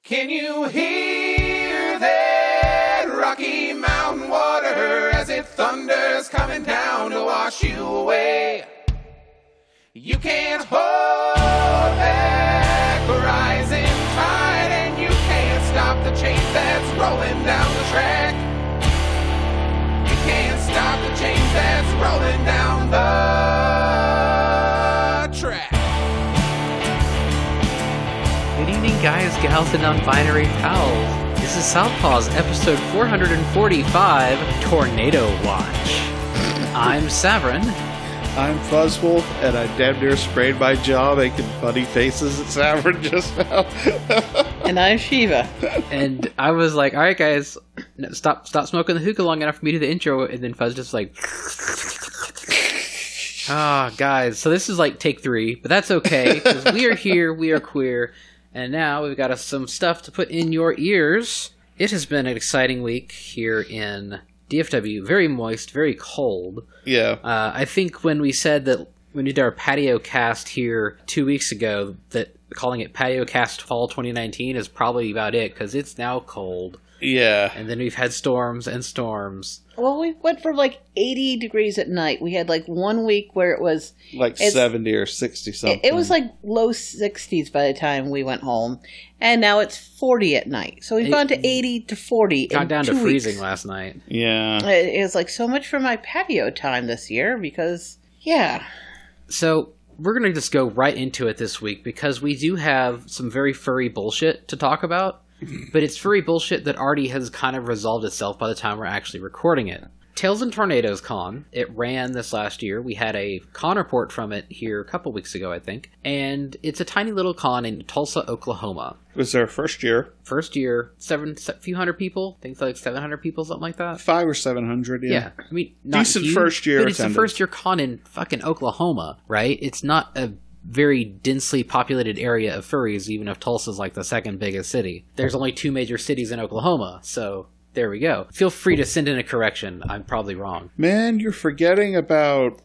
Can you hear that Rocky Mountain water as it thunders coming down to wash you away? You can't hold back the rising tide, and you can't stop the change that's rolling down the track. You can't stop the change that's rolling down the track. Good evening, guys, gals, and non-binary pals. This is Southpaw's episode 445, Tornado Watch. I'm Savrin. I'm Fuzzwolf, and I damn near sprayed my jaw making funny faces at Savrin just now. And I'm Shiva. And I was like, alright guys, stop smoking the hookah long enough for me to do the intro, and then Fuzz just like... guys, so this is like take 3, but that's okay, because we are here, we are queer, and now we've got some stuff to put in your ears. It has been an exciting week here in DFW. Very moist, very cold. Yeah. I think when we said that when we did our patio cast here 2 weeks ago, that calling it Patio Cast Fall 2019 is probably about it, because it's now cold. Yeah. And then we've had storms and storms. Well, we went from like 80 degrees at night. We had like 1 week where it was... Like 70 or 60 something. It was like low 60s by the time we went home. And now it's 40 at night. So we've gone to 80 to 40 Got in down 2 to weeks. freezing last night. Yeah. It was like so much for my patio time this year because, yeah. So we're going to just go right into it this week because we do have some very furry bullshit to talk about. But it's furry bullshit that already has kind of resolved itself by the time we're actually recording it. Tales and Tornadoes Con. It ran this last year. We had a con report from it here a couple weeks ago, I think. And it's a tiny little con in Tulsa, Oklahoma. It was their first year. First year, few hundred people. Things like 700 people, something like that. 500 or 700, yeah. I mean, not decent huge, first year but it's attendance. the first year con in fucking Oklahoma, right? It's not a very densely populated area of furries, even if Tulsa's like the second biggest city. There's only 2 major cities in Oklahoma, so there we go. Feel free to send in a correction. I'm probably wrong. Man, you're forgetting about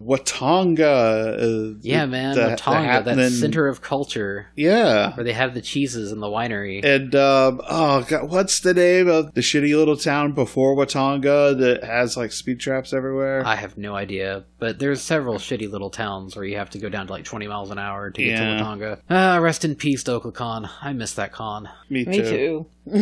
Watonga. Yeah, man, Watonga, that center of culture. Yeah. Where they have the cheeses and the winery. And, God, what's the name of the shitty little town before Watonga that has, like, speed traps everywhere? I have no idea, but there's several shitty little towns where you have to go down to like 20 miles an hour to get to Watonga. Rest in peace, Oklacon. I miss that con. Me too.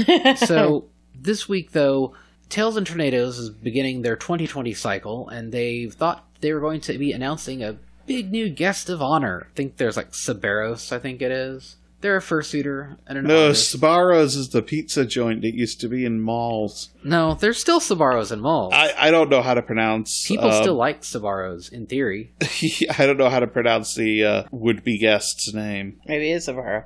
So, this week, though, Tales and Tornadoes is beginning their 2020 cycle, and they thought they were going to be announcing a big new guest of honor. I think there's like Sabaros, I think it is. They're a fursuiter and an No, artist. Sbarro's is the pizza joint that used to be in malls. No, there's still Sabaros in malls. I don't know how to pronounce... People still like Sabaros, in theory. I don't know how to pronounce the would-be guest's name. Maybe it's Savara.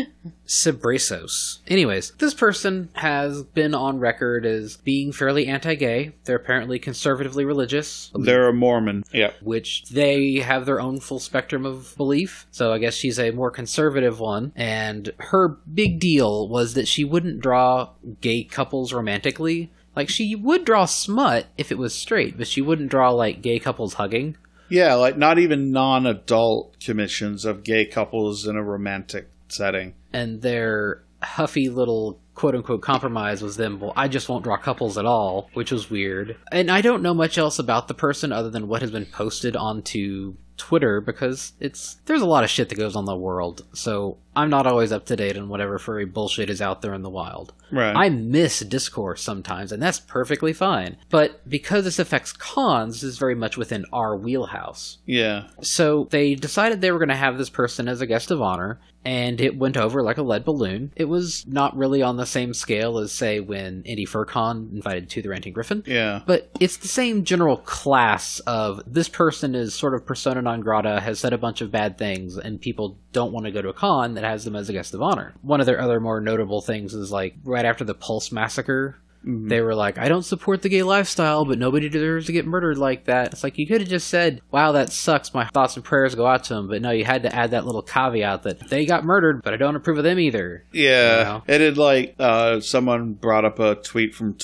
Sabrasos. Anyways, this person has been on record as being fairly anti-gay. They're apparently conservatively religious. They're a Mormon. Yep. Which they have their own full spectrum of belief. So I guess she's a more conservative one. And her big deal was that she wouldn't draw gay couples romantically. Like, she would draw smut if it was straight, but she wouldn't draw, like, gay couples hugging. Yeah, like, not even non-adult commissions of gay couples in a romantic setting. And their huffy little quote-unquote compromise was them, well, I just won't draw couples at all, which was weird. And I don't know much else about the person other than what has been posted onto Twitter, because there's a lot of shit that goes on in the world, so I'm not always up to date on whatever furry bullshit is out there in the wild. Right. I miss discourse sometimes, and that's perfectly fine. But because this affects cons, this is very much within our wheelhouse. Yeah. So they decided they were going to have this person as a guest of honor, and it went over like a lead balloon. It was not really on the same scale as, say, when Indie FurCon invited To the Ranting Griffin. Yeah. But it's the same general class of this person is sort of persona non grata, has said a bunch of bad things, and people don't want to go to a con that has them as a guest of honor. One of their other more notable things is, like, right after the Pulse massacre, They were like, I don't support the gay lifestyle, but nobody deserves to get murdered like that. It's like, you could have just said, wow, that sucks. My thoughts and prayers go out to them. But no, you had to add that little caveat that they got murdered, but I don't approve of them either. Yeah. You know? It had like, someone brought up a tweet from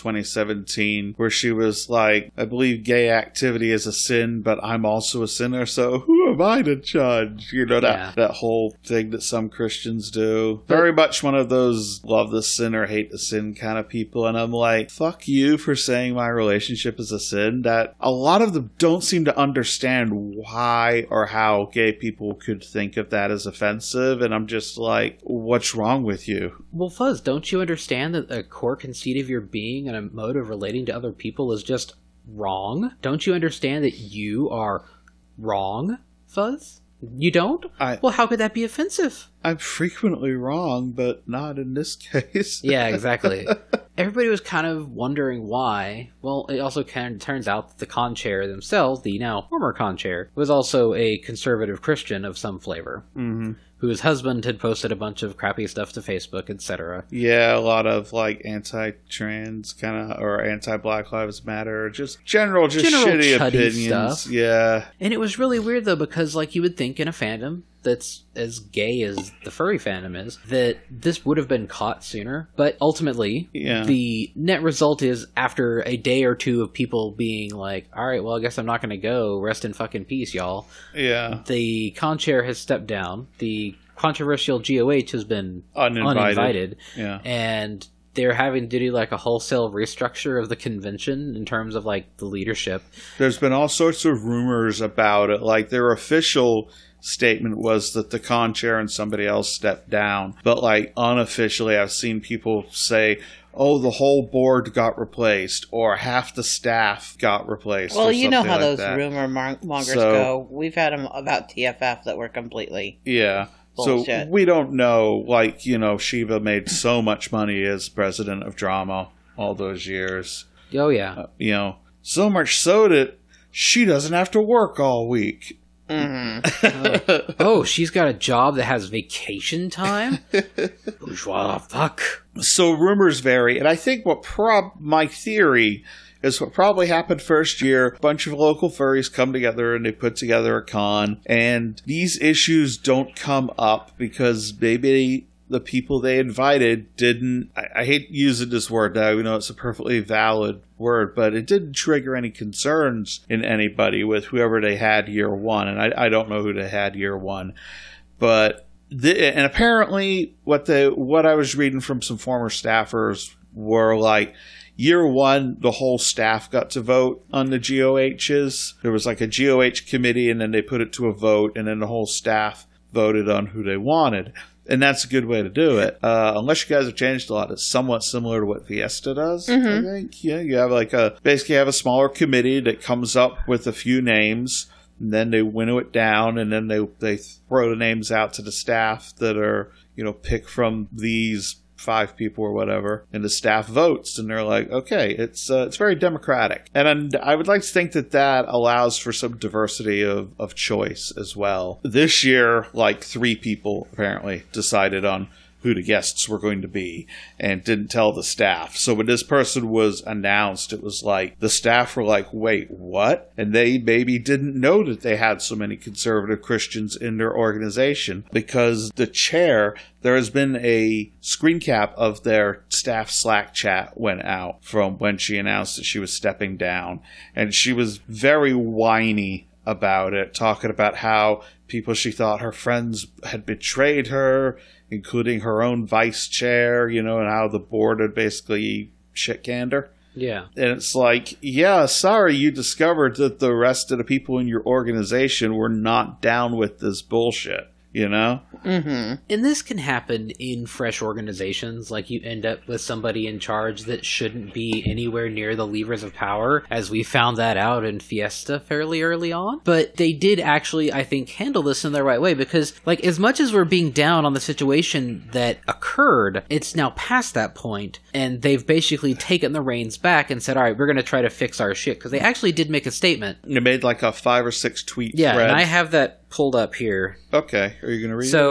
2017 where she was like, I believe gay activity is a sin, but I'm also a sinner, so who am I to judge? You know, that whole thing that some Christians do. Very much one of those love the sin or hate the sin kind of people. And I'm like, fuck you for saying my relationship is a sin. That a lot of them don't seem to understand why or how gay people could think of that as offensive. And I'm just like, what's wrong with you? Well, Fuzz, don't you understand that a core conceit of your being and a mode of relating to other people is just wrong? Don't you understand that you are wrong, Fuzz? You don't? Well, how could that be offensive? I'm frequently wrong, but not in this case. Yeah, exactly. Everybody was kind of wondering why. Well, it also kind of turns out that the con chair themselves, the now former con chair, was also a conservative Christian of some flavor. Mm-hmm. Whose husband had posted a bunch of crappy stuff to Facebook, etc. Yeah, a lot of like anti-trans kind of, or anti-Black Lives Matter, just general shitty opinions. Stuff. Yeah. And it was really weird though, because like you would think in a fandom that's as gay as the furry fandom is, that this would have been caught sooner. But ultimately, the net result is after a day or two of people being like, all right, well, I guess I'm not going to go. Rest in fucking peace, y'all. Yeah. The con chair has stepped down. The controversial GOH has been uninvited. Yeah. And they're having to do like a wholesale restructure of the convention in terms of like the leadership. There's been all sorts of rumors about it. Like their official statement was that the con chair and somebody else stepped down. But like unofficially, I've seen people say, oh, the whole board got replaced, or half the staff got replaced. Well, you know how like those that. rumor mongers go. We've had them about TFF that were completely bullshit. So we don't know. Like, you know, Shiva made so much money as president of drama all those years. Oh, yeah. You know, so much so that she doesn't have to work all week. Mm-hmm. Oh, she's got a job that has vacation time? What the fuck? So rumors vary, and I think my theory is what probably happened first year. A bunch of local furries come together and they put together a con, and these issues don't come up because maybe the people they invited didn't, I hate using this word now, you know, it's a perfectly valid word, but it didn't trigger any concerns in anybody with whoever they had year one. And I don't know who they had year one, but and apparently what I was reading from some former staffers were like, year one, the whole staff got to vote on the GOHs. There was like a GOH committee, and then they put it to a vote, and then the whole staff voted on who they wanted. And that's a good way to do it. Unless you guys have changed a lot, it's somewhat similar to what Fiesta does, I think. Yeah, you have like basically have a smaller committee that comes up with a few names, and then they winnow it down, and then they throw the names out to the staff that are, you know, pick from these 5 people or whatever, and the staff votes, and they're like, okay, it's very democratic. And I would like to think that allows for some diversity of choice as well. This year, like 3 people apparently decided on who the guests were going to be and didn't tell the staff. So when this person was announced, it was like the staff were like, wait, what? And they maybe didn't know that they had so many conservative Christians in their organization, because the chair, there has been a screen cap of their staff Slack chat went out from when she announced that she was stepping down. And she was very whiny about it, talking about how people she thought her friends had betrayed her, including her own vice chair, you know, and how the board had basically shit-canned her. Yeah. And it's like, yeah, sorry you discovered that the rest of the people in your organization were not down with this bullshit, you know? Mm-hmm. And this can happen in fresh organizations. Like, you end up with somebody in charge that shouldn't be anywhere near the levers of power, as we found that out in Fiesta fairly early on. But they did actually, I think, handle this in the right way, because, like, as much as we're being down on the situation that occurred, it's now past that point, and they've basically taken the reins back and said, all right, we're going to try to fix our shit, because they actually did make a statement. They made like a 5 or 6 tweet thread. thread. And I have that pulled up here. Okay, are you going to read so, it? Or?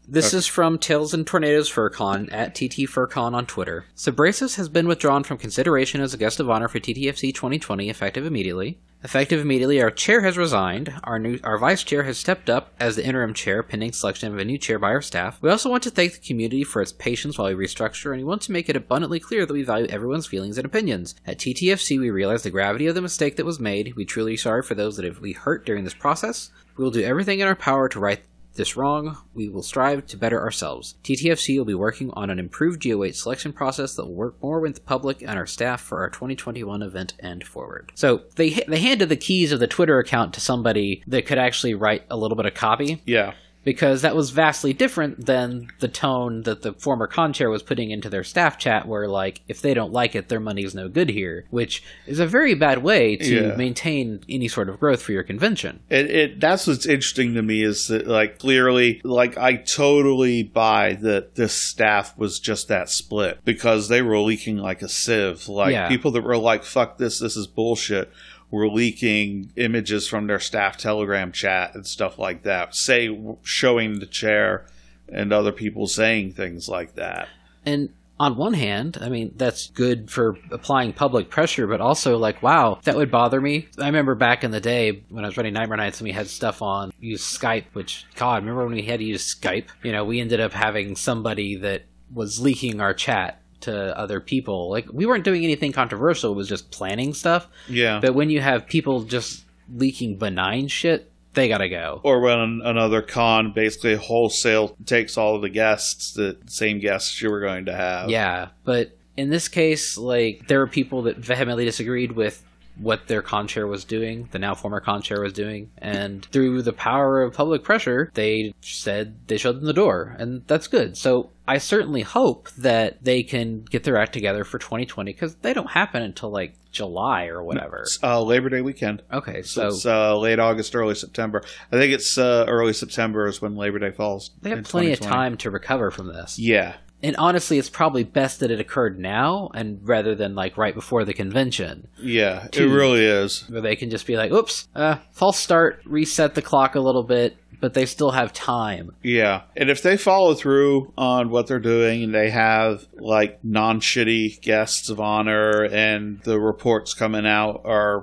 This is from Tails and Tornadoes FurCon at TT FurCon on Twitter. Sabrasis has been withdrawn from consideration as a guest of honor for TTFC 2020 effective immediately. Effective immediately, our chair has resigned. Our vice chair has stepped up as the interim chair, pending selection of a new chair by our staff. We also want to thank the community for its patience while we restructure, and we want to make it abundantly clear that we value everyone's feelings and opinions. At TTFC, we realize the gravity of the mistake that was made. We truly are sorry for those that we hurt during this process. We will do everything in our power to right this wrong. We will strive to better ourselves. TTFC will be working on an improved GO8 selection process that will work more with the public and our staff for our 2021 event and forward. So they handed the keys of the Twitter account to somebody that could actually write a little bit of copy. Yeah. Because that was vastly different than the tone that the former con chair was putting into their staff chat, where, like, if they don't like it, their money's no good here, which is a very bad way to maintain any sort of growth for your convention. That's what's interesting to me is that, like, clearly, like, I totally buy that this staff was just that split because they were leaking like a sieve. Like, people that were like, fuck this is bullshit, were leaking images from their staff Telegram chat and stuff like that, showing the chair and other people saying things like that. And on one hand, I mean, that's good for applying public pressure, but also, like, wow, that would bother me. I remember back in the day when I was running Nightmare Nights and we had stuff on, use Skype, which, God, remember when we had to use Skype? You know, we ended up having somebody that was leaking our chat to other people. Like, we weren't doing anything controversial, it was just planning stuff. Yeah. But when you have people just leaking benign shit, they gotta go. Or when another con basically wholesale takes all of the guests, the same guests you were going to have. Yeah, but in this case, like, there were people that vehemently disagreed with what their con chair was doing, the now former con chair was doing, and through the power of public pressure, they said they showed them the door, and that's good. So I certainly hope that they can get their act together for 2020, because they don't happen until, like, July or whatever. It's, Labor Day weekend. Okay, so it's late August, early September. I think it's early September is when Labor Day falls. They have plenty of time to recover from this. Yeah. And honestly, it's probably best that it occurred now, and rather than, like, right before the convention. Yeah, it really is. Where they can just be like, oops, false start, reset the clock a little bit, but they still have time. Yeah, and if they follow through on what they're doing and they have, like, non-shitty guests of honor and the reports coming out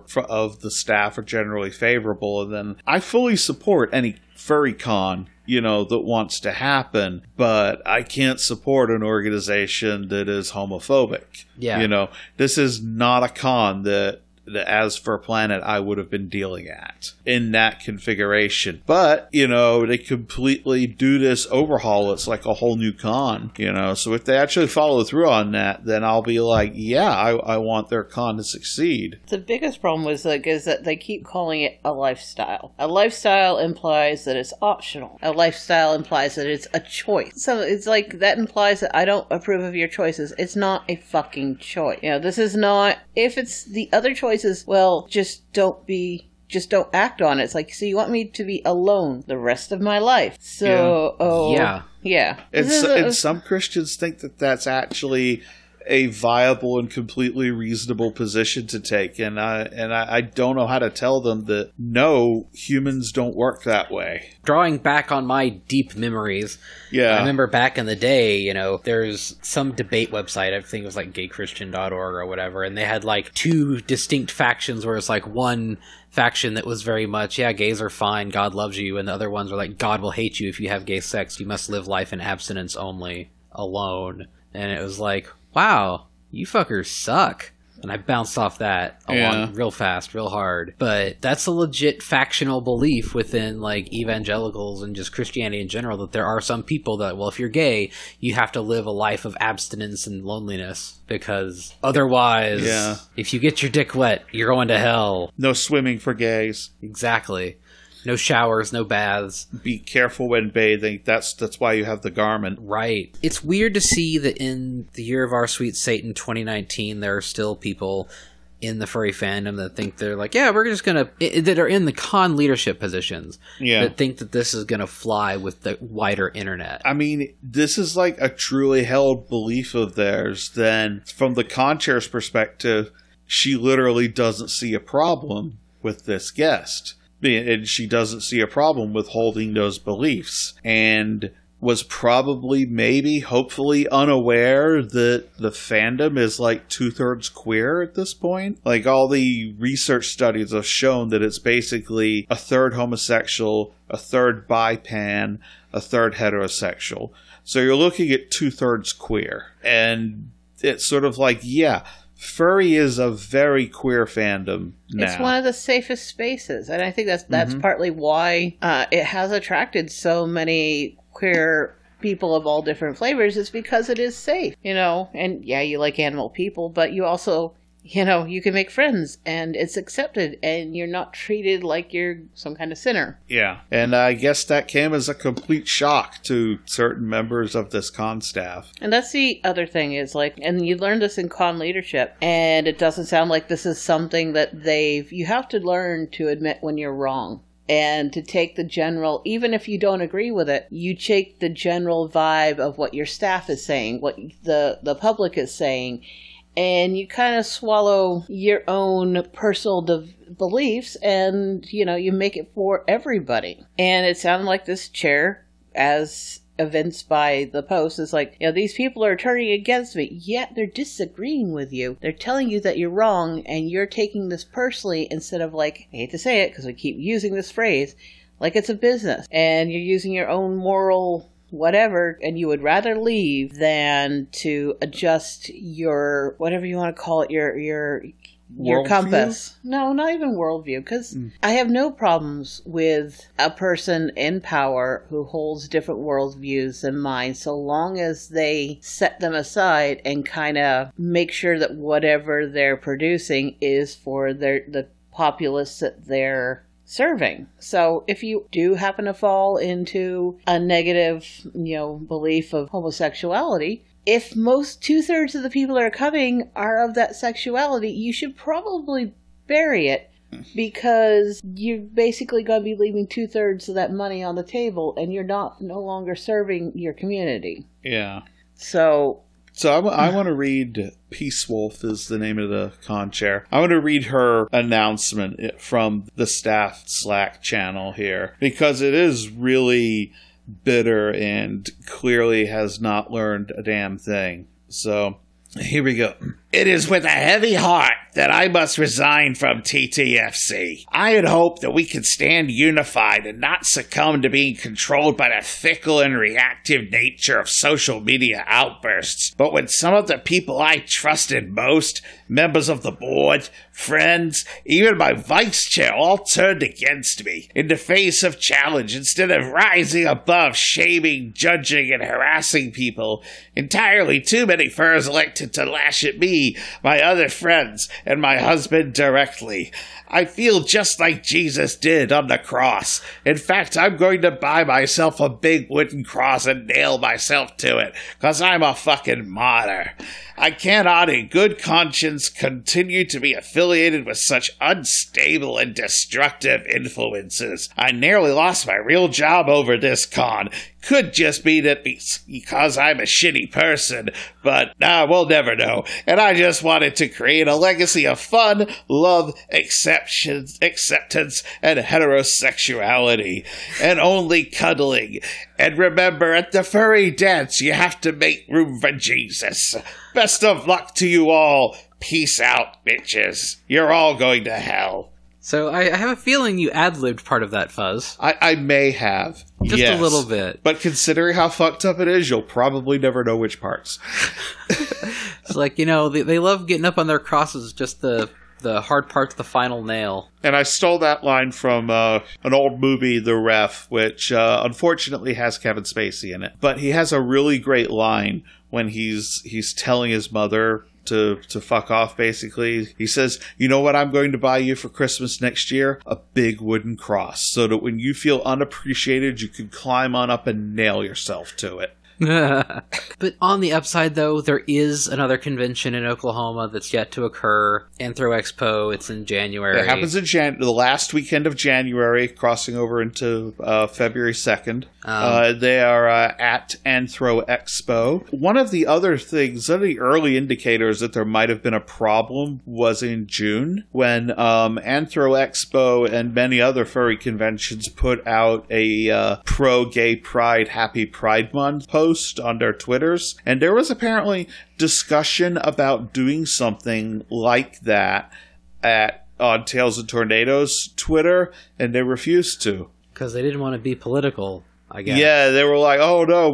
of the staff are generally favorable, then I fully support any furry con, you know, that wants to happen, but I can't support an organization that is homophobic. Yeah. You know, this is not a con that as for Planet I would have been dealing at in that configuration. But, you know, they completely do this overhaul. It's like a whole new con, you know. So if they actually follow through on that, then I'll be like, yeah, I want their con to succeed. The biggest problem is that they keep calling it a lifestyle. A lifestyle implies that it's optional. A lifestyle implies that it's a choice. So it's like that implies that I don't approve of your choices. It's not a fucking choice. You know, this is not, if it's the other choices, well, just don't act on it. It's like, so you want me to be alone the rest of my life? So, yeah. And some Christians think that that's actually a viable and completely reasonable position to take, and I don't know how to tell them that no, humans don't work that way. Drawing back on my deep memories, I remember back in the day, you know, there's some debate website, I think it was like gaychristian.org or whatever, and they had like two distinct factions where it's like one faction that was very much, yeah, gays are fine, God loves you, and the other ones were like, God will hate you if you have gay sex, you must live life in abstinence only, alone. And it was like, wow, you fuckers suck. And I bounced off that along real fast, real hard. But that's a legit factional belief within, like, evangelicals and just Christianity in general, that there are some people that, well, if you're gay, you have to live a life of abstinence and loneliness, because otherwise, if you get your dick wet, you're going to hell. No swimming for gays. Exactly. No showers, no baths. Be careful when bathing. That's why you have the garment. Right. It's weird to see that in the year of our sweet Satan 2019, there are still people in the furry fandom that think they're like, yeah, we're just going to... that are in the con leadership positions. Yeah. That think that this is going to fly with the wider internet. I mean, this is like a truly held belief of theirs. Then, from the con chair's perspective, she literally doesn't see a problem with this guest. And she doesn't see a problem with holding those beliefs. And was probably, maybe, hopefully unaware that the fandom is like 2/3 queer at this point. Like, all the research studies have shown that it's basically a third homosexual, a third bi-pan, a third heterosexual. So you're looking at 2/3 queer. And it's sort of like, yeah, furry is a very queer fandom now. It's one of the safest spaces, and I think that's partly why it has attracted so many queer people of all different flavors. Is because it is safe, and yeah, you like animal people, but you also, you can make friends, and it's accepted, and you're not treated like you're some kind of sinner. Yeah, and I guess that came as a complete shock to certain members of this con staff. And that's the other thing is, like, and you learned this in con leadership, and it doesn't sound like this is something that you have to learn to admit when you're wrong. And to take the general, even if you don't agree with it, you take the general vibe of what your staff is saying, what the public is saying, and you kind of swallow your own personal beliefs, and, you make it for everybody. And it sounded like this chair, as evinced by the post, is like, these people are turning against me, yet they're disagreeing with you. They're telling you that you're wrong, and you're taking this personally instead of, like, I hate to say it because we keep using this phrase, like it's a business, and you're using your own moral whatever, and you would rather leave than to adjust your, whatever you want to call it, your compass. No, not even worldview, because I have no problems with a person in power who holds different worldviews than mine, so long as they set them aside and kind of make sure that whatever they're producing is for the populace that they're serving. So if you do happen to fall into a negative, belief of homosexuality, if most 2/3 of the people that are coming are of that sexuality, you should probably bury it, because you're basically going to be leaving 2/3 of that money on the table, and you're no longer serving your community. Yeah. So I want to read, Peace Wolf is the name of the con chair. I want to read her announcement from the staff Slack channel here, because it is really bitter and clearly has not learned a damn thing. So, here we go. It is with a heavy heart that I must resign from TTFC. I had hoped that we could stand unified and not succumb to being controlled by the fickle and reactive nature of social media outbursts. But when some of the people I trusted most, members of the board, friends, even my vice chair, all turned against me in the face of challenge, instead of rising above shaming, judging, and harassing people, entirely too many furs elected to lash at me, my other friends, and my husband directly. I feel just like Jesus did on the cross. In fact, I'm going to buy myself a big wooden cross and nail myself to it, because I'm a fucking martyr. I cannot in good conscience continue to be affiliated with such unstable and destructive influences. I nearly lost my real job over this con. Could just be that because I'm a shitty person, but we'll never know. And I just wanted to create a legacy of fun, love, acceptance, and heterosexuality, and only cuddling. And remember, at the furry dance, you have to make room for Jesus. Best of luck to you all. Peace out, bitches. You're all going to hell. So I have a feeling you ad-libbed part of that, Fuzz. I may have. Just yes. a little bit. But considering how fucked up it is, you'll probably never know which parts. It's like, they love getting up on their crosses, just the hard part's the final nail. And I stole that line from an old movie, The Ref, which unfortunately has Kevin Spacey in it. But he has a really great line when he's telling his mother to fuck off, basically. He says, you know what I'm going to buy you for Christmas next year? A big wooden cross, so that when you feel unappreciated, you can climb on up and nail yourself to it. But on the upside, though, there is another convention in Oklahoma that's yet to occur. Anthro Expo. It's in January. It happens in the last weekend of January, crossing over into February 2nd. They are at Anthro Expo. One of the other things, one of the early indicators that there might have been a problem was in June when Anthro Expo and many other furry conventions put out a pro-gay pride, happy Pride Month post on their Twitters. And there was apparently discussion about doing something like that on Tales and Tornadoes Twitter, and they refused to. Because they didn't want to be political, I guess. Yeah, they were like, "Oh no,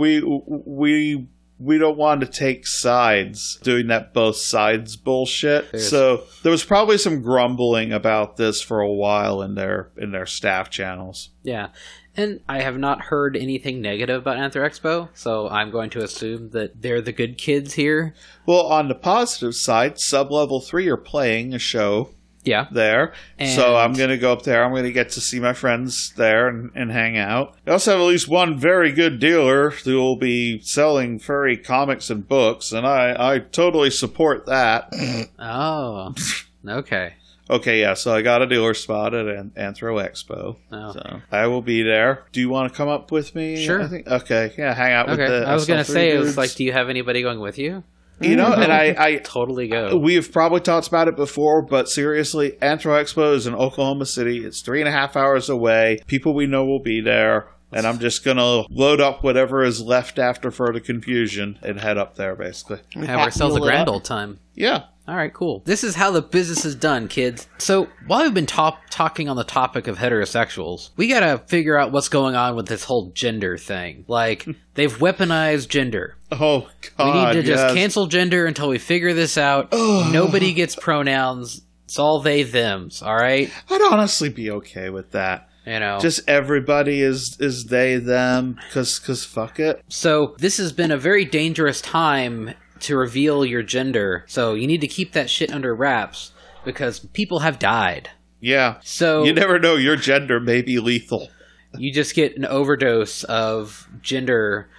we don't want to take sides," doing that both sides bullshit. Seriously. So there was probably some grumbling about this for a while in their staff channels. Yeah. And I have not heard anything negative about Anthro Expo, so I'm going to assume that they're the good kids here. Well, on the positive side, Sublevel 3 are playing a show Yeah. there. And So I'm going to go up there. I'm going to get to see my friends there and hang out. I also have at least one very good dealer who will be selling furry comics and books, and I totally support that. Oh, okay. Okay, yeah, so I got a dealer spot at Anthro Expo. Oh. So I will be there. Do you want to come up with me? Sure. I think, okay, yeah, hang out with Okay. the I was going to SL3 say, it dudes. was like, do you have anybody going with you? You know, and I Totally go. we have probably talked about it before, but seriously, Anthro Expo is in Oklahoma City. It's 3.5 hours away. People we know will be there. And I'm just going to load up whatever is left after further confusion and head up there, basically. Have ourselves a Mule it grand up. old time. Yeah. All right, cool. This is how the business is done, kids. So, while we've been talking on the topic of heterosexuals, we gotta figure out what's going on with this whole gender thing. Like, they've weaponized gender. Oh, God, We need to just yes. cancel gender until we figure this out. Nobody gets pronouns. It's all they, thems, all right? I'd honestly be okay with that. You know. Just everybody is they, them, because fuck it. So, this has been a very dangerous time to reveal your gender. So, you need to keep that shit under wraps because people have died. Yeah. So, You never know, your gender may be lethal. you just get an overdose of gender,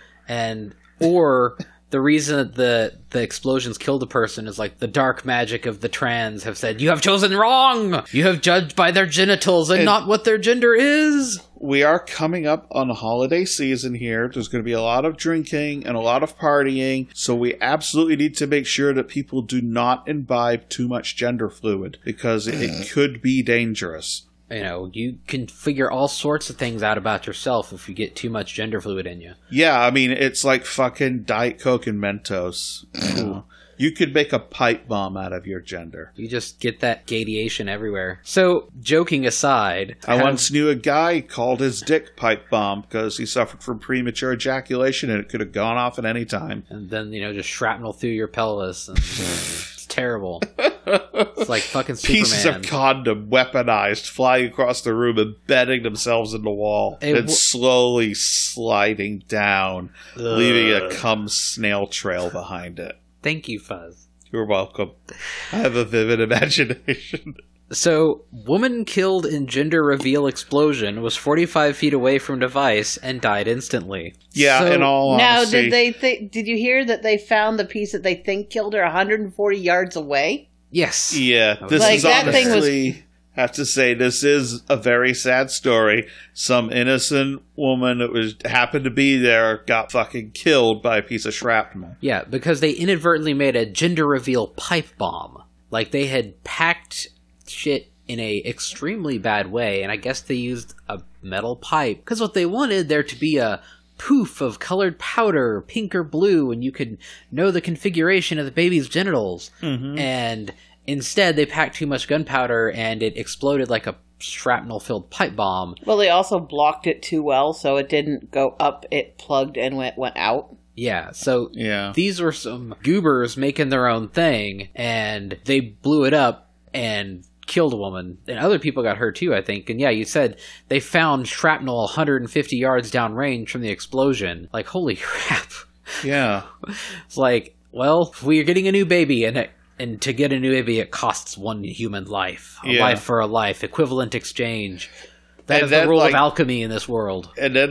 or the reason that the explosions killed a person is like the dark magic of the trans have said, you have chosen wrong! You have judged by their genitals and not what their gender is! We are coming up on the holiday season here. There's going to be a lot of drinking and a lot of partying, so we absolutely need to make sure that people do not imbibe too much gender fluid, because it could be dangerous. You know, you can figure all sorts of things out about yourself if you get too much gender fluid in you. Yeah, I mean, it's like fucking Diet Coke and Mentos. You know? You could make a pipe bomb out of your gender. You just get that gadiation everywhere. So, joking aside... I once knew a guy called his dick pipe bomb because he suffered from premature ejaculation and it could have gone off at any time. And then, you know, just shrapnel through your pelvis. And it's terrible. It's like fucking Superman. Pieces of condom weaponized, flying across the room, embedding themselves in the wall, and slowly sliding down, leaving a cum snail trail behind it. Thank you, Fuzz. You're welcome. I have a vivid imagination. So, woman killed in gender reveal explosion was 45 feet away from device and died instantly. Yeah, So- in all Now, honesty. did you hear that they found the piece that they think killed her 140 yards away? Yes. Yeah, this Like, is that thing was- honestly... have to say, this is a very sad story. Some innocent woman that happened to be there got fucking killed by a piece of shrapnel. Yeah, because they inadvertently made a gender reveal pipe bomb. Like, they had packed shit in a extremely bad way, and I guess they used a metal pipe. Because what they wanted there to be a poof of colored powder, pink or blue, and you could know the configuration of the baby's genitals. Mm-hmm. And instead, they packed too much gunpowder, and it exploded like a shrapnel-filled pipe bomb. Well, they also blocked it too well, so it didn't go up. It plugged and went out. Yeah, so Yeah. these were some goobers making their own thing, and they blew it up and killed a woman. And other people got hurt too, I think. And yeah, you said they found shrapnel 150 yards downrange from the explosion. Like, holy crap. Yeah. It's like, well, we're getting a new baby, and to get a new baby, it costs one human life. A Yeah. life for a life. Equivalent exchange. That And is the then, rule like- of alchemy in this world. And then, like,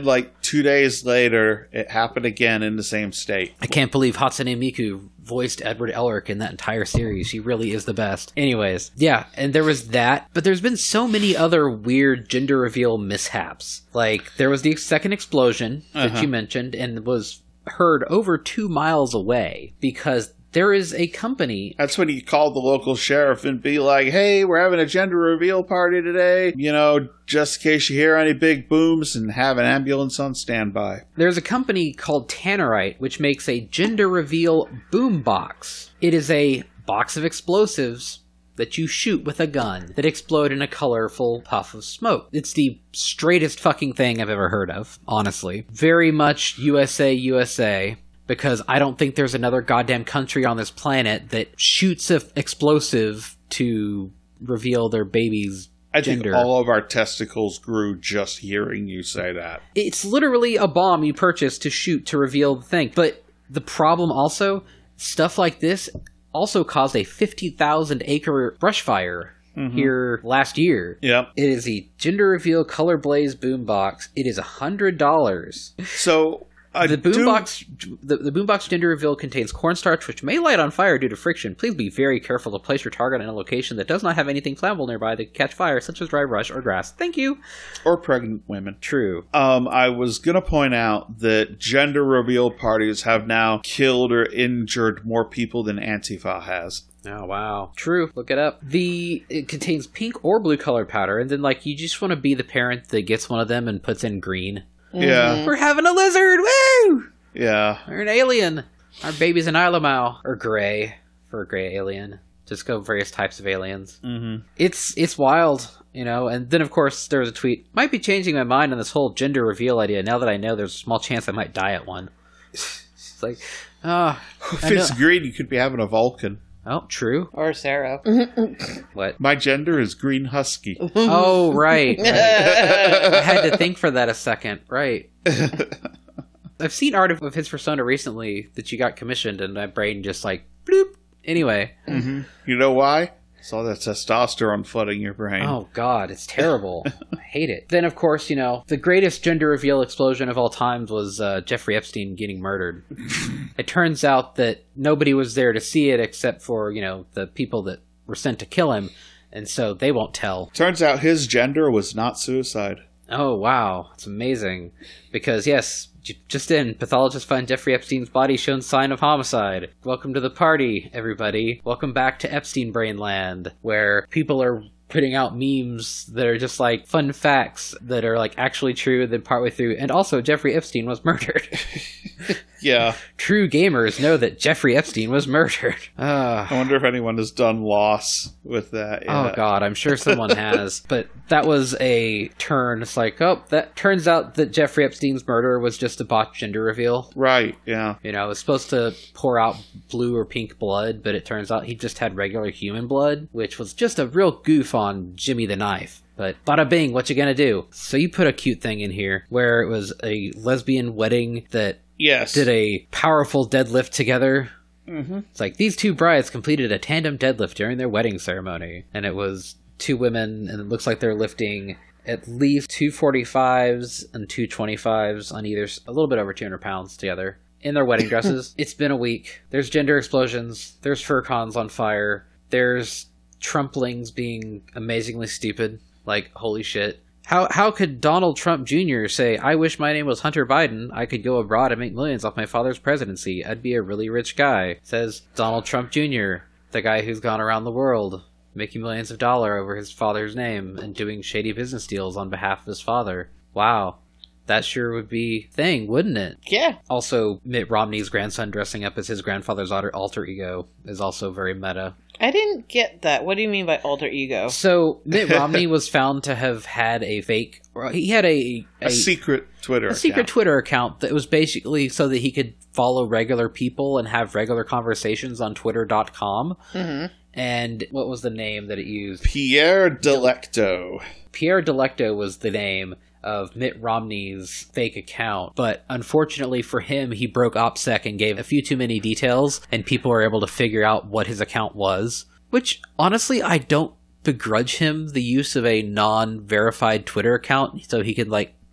2 days later, it happened again in the same state. I can't believe Hatsune Miku voiced Edward Elric in that entire series. She really is the best. Anyways, yeah, and there was that, but there's been so many other weird gender reveal mishaps. Like, there was the second explosion that you mentioned, and was heard over 2 miles away, because there is a company. That's when you call the local sheriff and be like, hey, we're having a gender reveal party today. You know, just in case you hear any big booms, and have an ambulance on standby. There's a company called Tannerite, which makes a gender reveal boom box. It is a box of explosives that you shoot with a gun that explode in a colorful puff of smoke. It's the straightest fucking thing I've ever heard of, honestly. Very much USA, USA. Because I don't think there's another goddamn country on this planet that shoots an explosive to reveal their baby's gender. I think all of our testicles grew just hearing you say that. It's literally a bomb you purchase to shoot to reveal the thing. But the problem also, stuff like this also caused a 50,000 acre brush fire here last year. Yep. It is a gender reveal color blaze boombox. It is $100. So... The boombox gender reveal contains cornstarch, which may light on fire due to friction. Please be very careful to place your target in a location that does not have anything flammable nearby that can catch fire, such as dry brush or grass. Thank you. Or pregnant women. True. I was going to point out that gender reveal parties have now killed or injured more people than Antifa has. Oh, wow. True. Look it up. It contains pink or blue colored powder, and then, like, you just want to be the parent that gets one of them and puts in green. Yeah. We're having a lizard! Woo! Yeah. Or an alien. Our baby's an Ilamau. Or gray. For a gray alien. Just go various types of aliens. Mm-hmm. It's wild, you know. And then, of course, there was a tweet. Might be changing my mind on this whole gender reveal idea now that I know there's a small chance I might die at one. It's like, if it's green, you could be having a Vulcan. Oh, true. Or Sarah. What? My gender is green husky. Oh, right. I had to think for that a second. Right. I've seen art of his persona recently that you got commissioned, and my brain just like, bloop. Anyway. Mm-hmm. You know why? It's all that testosterone flooding your brain. Oh, God. It's terrible. I hate it. Then, of course, you know, the greatest gender reveal explosion of all times was Jeffrey Epstein getting murdered. It turns out that nobody was there to see it except for, you know, the people that were sent to kill him, and so they won't tell. Turns out his gender was not suicide. Oh, wow. It's amazing. Because, yes, just in, pathologists find Jeffrey Epstein's body shown sign of homicide. Welcome to the party, everybody. Welcome back to Epstein Brain Land, where people are putting out memes that are just like fun facts that are like actually true, then partway through. And also, Jeffrey Epstein was murdered. Yeah. True gamers know that Jeffrey Epstein was murdered. I wonder if anyone has done Loss with that yet. Oh, God, I'm sure someone has. But that was a turn. It's like, oh, that turns out that Jeffrey Epstein's murder was just a botched gender reveal. Right, yeah. You know, it was supposed to pour out blue or pink blood, but it turns out he just had regular human blood, which was just a real goof on Jimmy the Knife. But bada bing, what you gonna do? So you put a cute thing in here where it was a lesbian wedding that did a powerful deadlift together. Mm-hmm. It's like these two brides completed a tandem deadlift during their wedding ceremony. And it was two women, and it looks like they're lifting at least 245s and 225s on either, a little bit over 200 pounds together in their wedding dresses. It's been a week. There's gender explosions. There's furcons on fire. There's Trumplings being amazingly stupid. Like, holy shit. How could Donald Trump Jr. say, I wish my name was Hunter Biden. I could go abroad and make millions off my father's presidency. I'd be a really rich guy. Says Donald Trump Jr., the guy who's gone around the world making millions of dollars over his father's name and doing shady business deals on behalf of his father. Wow. That sure would be a thing, wouldn't it? Yeah. Also, Mitt Romney's grandson dressing up as his grandfather's alter ego is also very meta. I didn't get that. What do you mean by alter ego? So, Mitt Romney was found to have had a fake... He had a secret Twitter account. A secret Twitter account that was basically so that he could follow regular people and have regular conversations on Twitter.com. Mm-hmm. And what was the name that it used? Pierre Delecto. Pierre Delecto was the name of Mitt Romney's fake account, but unfortunately for him, he broke OPSEC and gave a few too many details, and people were able to figure out what his account was, which, honestly, I don't begrudge him the use of a non-verified Twitter account so he could, like,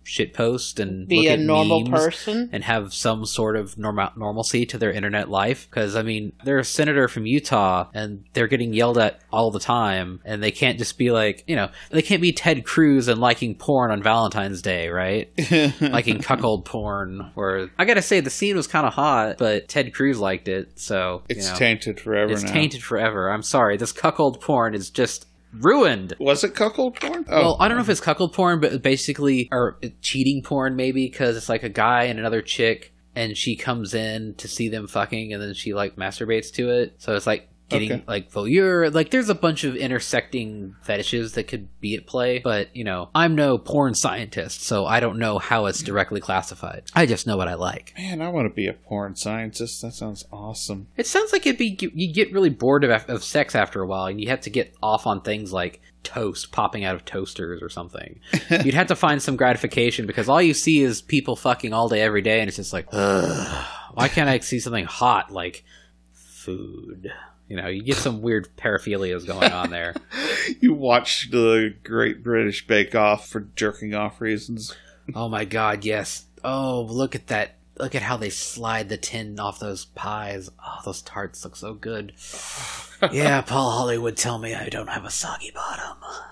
shitpost and Be look a at normal memes person. and have some sort of normalcy to their internet life. Because, I mean, they're a senator from Utah, and they're getting yelled at all the time, and they can't just be like, they can't be Ted Cruz and liking porn on Valentine's Day, right? Liking cuckold porn. Or, I gotta say, the scene was kind of hot, but Ted Cruz liked it, so... It's tainted forever It's now. tainted forever. I'm sorry, this cuckold porn is just... ruined. Was it cuckold porn? Well, I don't know if it's cuckold porn, but basically, or cheating porn maybe, because it's like a guy and another chick, and she comes in to see them fucking, and then she like masturbates to it. So it's like getting like voyeur. Like there's a bunch of intersecting fetishes that could be at play, but I'm no porn scientist, so I don't know how it's directly classified. I just know what I like. Man, I want to be a porn scientist. That sounds awesome. It sounds like you get really bored of sex after a while, and you have to get off on things like toast popping out of toasters or something. You'd have to find some gratification, because all you see is people fucking all day every day, and it's just like, ugh, why can't I see something hot like food? You get some weird paraphilias going on there. You watch the Great British Bake Off for jerking off reasons. Oh my god, yes. Oh, look at that. Look at how they slide the tin off those pies. Oh, those tarts look so good. Yeah, Paul Hollywood, tell me I don't have a soggy bottom.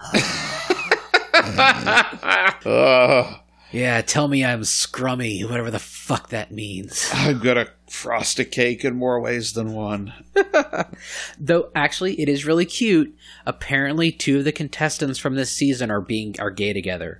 Yeah, tell me I'm scrummy, whatever the fuck that means. I'm gonna frost a cake in more ways than one. Though, actually, it is really cute. Apparently, 2 of the contestants from this season are gay together.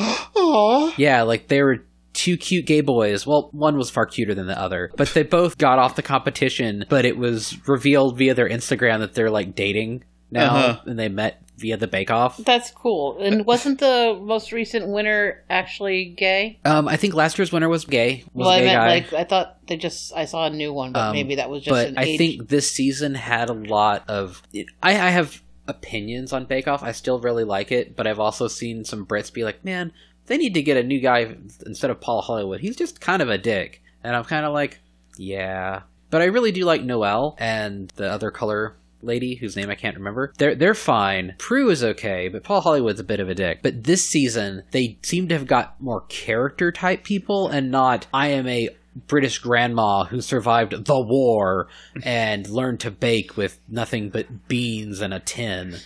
Aww. Yeah, like they were 2 cute gay boys. Well, one was far cuter than the other. But they both got off the competition, but it was revealed via their Instagram that they're like dating now, and they met via the Bake Off. That's cool. And wasn't the most recent winner actually gay? I think last year's winner was gay. Guy. I thought I saw a new one, but maybe that was just an age. I think this season had a lot of... I have opinions on Bake Off. I still really like it, but I've also seen some Brits be like, man, they need to get a new guy instead of Paul Hollywood. He's just kind of a dick. And I'm kind of like, yeah. But I really do like Noelle and the other color lady whose name I can't remember. They're fine. Prue is okay, but Paul Hollywood's a bit of a dick. But this season, they seem to have got more character type people and not, I am a British grandma who survived the war and learned to bake with nothing but beans and a tin.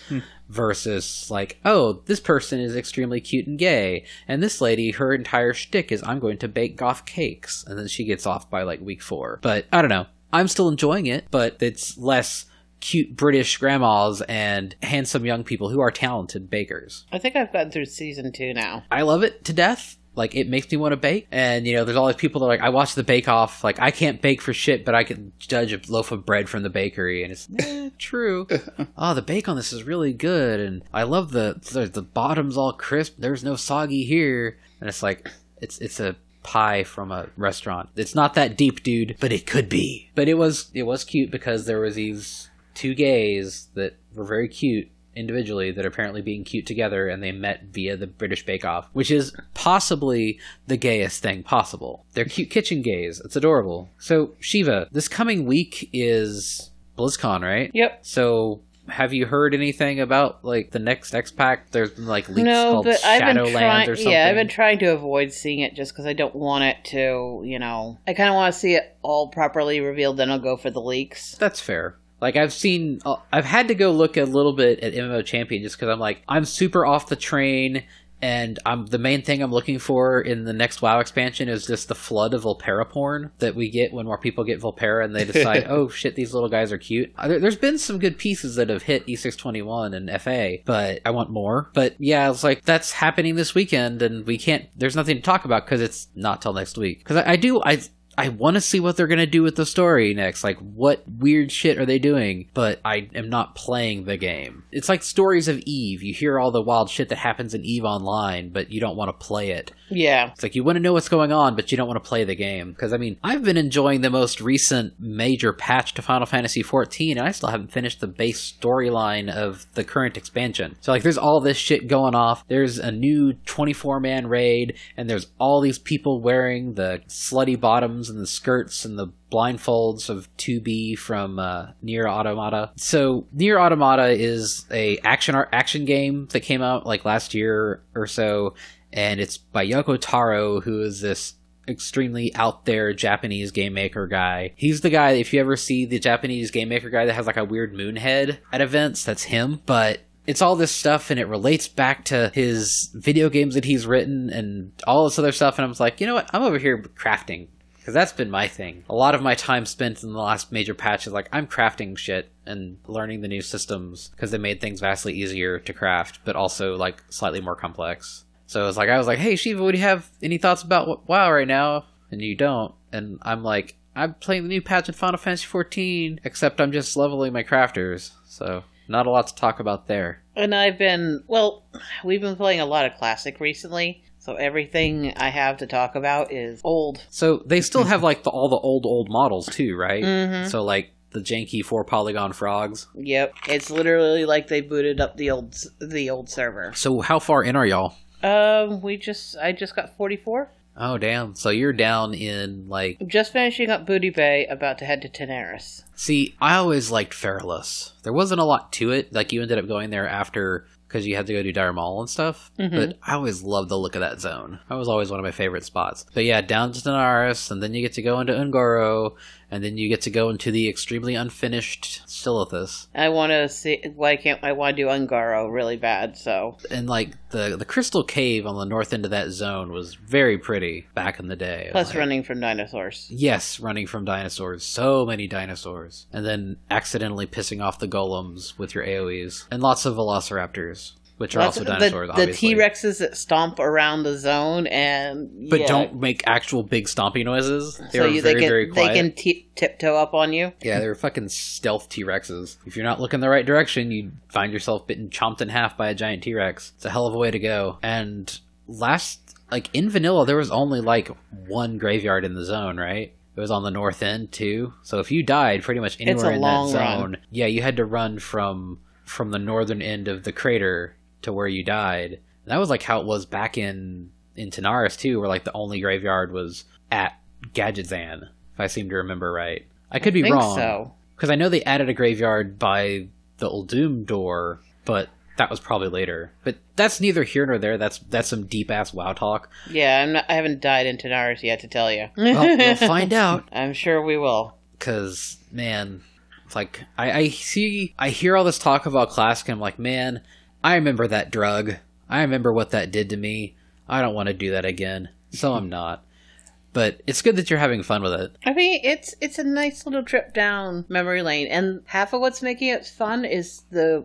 Versus like, oh, this person is extremely cute and gay, and this lady, her entire shtick is I'm going to bake goth cakes, and then she gets off by like week 4. But I don't know. I'm still enjoying it, but it's less cute British grandmas and handsome young people who are talented bakers. I think I've gotten through season 2 now. I love it to death. Like, it makes me want to bake. And, there's all these people that are like, I watch the Bake Off. Like, I can't bake for shit, but I can judge a loaf of bread from the bakery. And it's, true. Oh, the bake on this is really good. And I love the bottom's all crisp. There's no soggy here. And it's like, it's a pie from a restaurant. It's not that deep, dude, but it could be. But it was cute because there was these 2 gays that were very cute individually that are apparently being cute together, and they met via the British Bake Off, which is possibly the gayest thing possible. They're cute kitchen gays. It's adorable. So, Shiva, this coming week is BlizzCon, right? Yep. So, have you heard anything about, like, the next X-Pack? There's been, like, leaks called Shadowland or something. Yeah, I've been trying to avoid seeing it just because I don't want it to, I kind of want to see it all properly revealed, then I'll go for the leaks. That's fair. Like, I've had to go look a little bit at MMO Champion just because I'm like, I'm super off the train, and the main thing I'm looking for in the next WoW expansion is just the flood of Volpera porn that we get when more people get Volpera and they decide, oh shit, these little guys are cute. There's been some good pieces that have hit E621 and FA, but I want more. But yeah, it's like, that's happening this weekend, and there's nothing to talk about because it's not till next week. Because I want to see what they're going to do with the story next. Like, what weird shit are they doing? But I am not playing the game. It's like Stories of Eve. You hear all the wild shit that happens in Eve Online, but you don't want to play it. Yeah. It's like you want to know what's going on, but you don't want to play the game. Because, I've been enjoying the most recent major patch to Final Fantasy XIV, and I still haven't finished the base storyline of the current expansion. So, like, there's all this shit going off. There's a new 24-man raid, and there's all these people wearing the slutty bottoms and the skirts and the blindfolds of 2B from Nier Automata. So Nier Automata is a action game that came out like last year or so, and it's by Yoko Taro, who is this extremely out there Japanese game maker guy. He's the guy, if you ever see the Japanese game maker guy that has like a weird moon head at events, that's him. But it's all this stuff, and it relates back to his video games that he's written and all this other stuff, and I was like, you know what, I'm over here crafting, because that's been my thing. A lot of my time spent in the last major patch is like, I'm crafting shit and learning the new systems, because they made things vastly easier to craft, but also like slightly more complex. So I was like, hey Shiva, would you have any thoughts about WoW right now? And you don't. And I'm like, I'm playing the new patch in Final Fantasy XIV, except I'm just leveling my crafters, so not a lot to talk about there. And we've been playing a lot of Classic recently, so everything I have to talk about is old. So they still have like all the old models too, right? Mm-hmm. So like the janky 4-polygon frogs. Yep, it's literally like they booted up the old server. So how far in are y'all? I just got 44. Oh, damn. So you're down in, like... Just finishing up Booty Bay, about to head to Tenaris. See, I always liked Feralus. There wasn't a lot to it. Like, you ended up going there after, because you had to go do Dire Maul and stuff. Mm-hmm. But I always loved the look of that zone. That was always one of my favorite spots. But yeah, down to Tenaris, and then you get to go into Ungoro, and then you get to go into the extremely unfinished Silithus. I want to see... I want to do Ungaro really bad, so... And, like, the Crystal Cave on the north end of that zone was very pretty back in the day. Plus running from dinosaurs. Yes, running from dinosaurs. So many dinosaurs. And then accidentally pissing off the golems with your AoEs. And lots of velociraptors, which are also dinosaurs, obviously. The T-Rexes that stomp around the zone and... But don't make actual big stomping noises. They were very quiet. They can tiptoe up on you. Yeah, they were fucking stealth T-Rexes. If you're not looking the right direction, you find yourself chomped in half by a giant T-Rex. It's a hell of a way to go. And in vanilla, there was only like one graveyard in the zone, right? It was on the north end too. So if you died pretty much anywhere in that zone, yeah, you had to run from the northern end of the crater to where you died. And that was like how it was back in Tenaris too, where like the only graveyard was at Gadgetzan, if I seem to remember right. I could be wrong. So. Because I know they added a graveyard by the Uldum door, but that was probably later. But that's neither here nor there. That's some deep ass WoW talk. Yeah, I haven't died in Tenaris yet to tell you. Well, we'll find out. I'm sure we will. Because, man, it's like I hear all this talk about Classic, and I'm like, man, I remember that drug. I remember what that did to me. I don't want to do that again. So I'm not. But it's good that you're having fun with it. I mean, it's a nice little trip down memory lane. And half of what's making it fun is the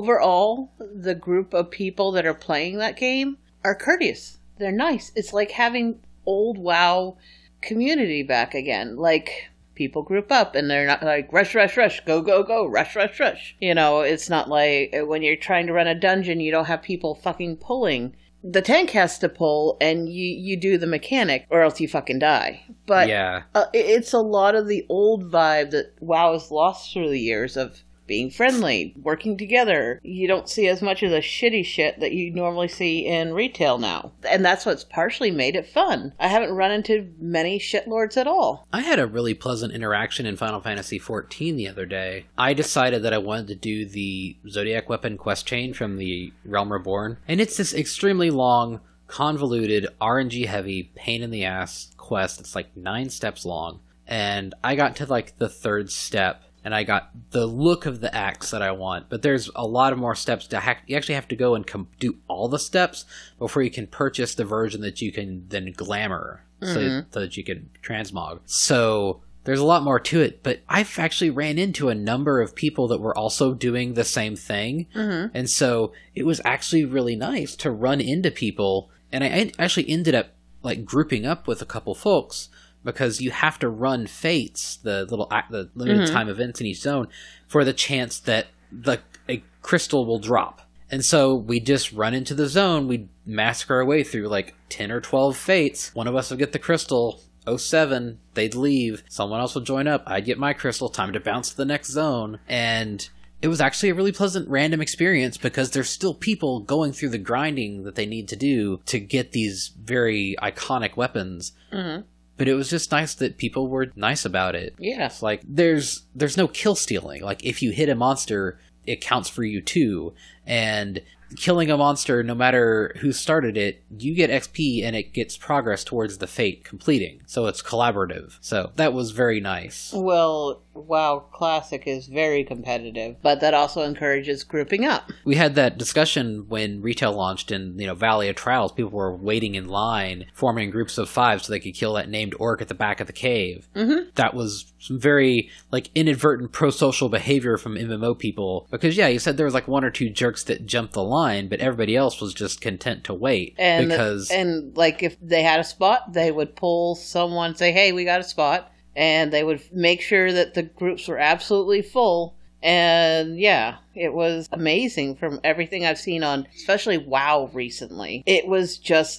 group of people that are playing that game are courteous. They're nice. It's like having old WoW community back again. Like, people group up and they're not like, rush, rush, rush, go, go, go, rush, rush, rush. You know, it's not like when you're trying to run a dungeon, you don't have people fucking pulling. The tank has to pull and you do the mechanic or else you fucking die. But yeah, it's a lot of the old vibe that WoW has lost through the years of being friendly, working together. You don't see as much of the shitty shit that you normally see in retail now. And that's what's partially made it fun. I haven't run into many shitlords at all. I had a really pleasant interaction in Final Fantasy XIV the other day. I decided that I wanted to do the Zodiac Weapon quest chain from the Realm Reborn. And it's this extremely long, convoluted, RNG-heavy, pain-in-the-ass quest. It's like 9 steps long. And I got to like the 3rd step. And I got the look of the axe that I want. But there's a lot of more steps. You actually have to go and do all the steps before you can purchase the version that you can then glamour. So that you can transmog. So there's a lot more to it. But I've actually ran into a number of people that were also doing the same thing. Mm-hmm. And so it was actually really nice to run into people. And I actually ended up like grouping up with a couple folks. Because you have to run fates, the limited time events in each zone, for the chance that a crystal will drop. And so we just run into the zone, we'd massacre our way through like 10 or 12 fates. One of us would get the crystal, 07, they'd leave, someone else would join up, I'd get my crystal, time to bounce to the next zone. And it was actually a really pleasant random experience because there's still people going through the grinding that they need to do to get these very iconic weapons. Mm-hmm. But it was just nice that people were nice about it. Yeah. It's like, there's no kill stealing. Like, if you hit a monster, it counts for you too. And killing a monster, no matter who started it, you get XP and it gets progress towards the fate completing. So it's collaborative. So that was very nice. Well, WoW Classic is very competitive, but that also encourages grouping up. We had that discussion when retail launched in, Valley of Trials. People were waiting in line, forming groups of 5 so they could kill that named orc at the back of the cave. Mm-hmm. That was some very, inadvertent pro-social behavior from MMO people. Because, yeah, you said there was, 1 or 2 jerks that jumped the line, but everybody else was just content to wait. And if they had a spot, they would pull someone, say, hey, we got a spot. And they would make sure that the groups were absolutely full. And yeah, it was amazing from everything I've seen on, especially WoW recently. It was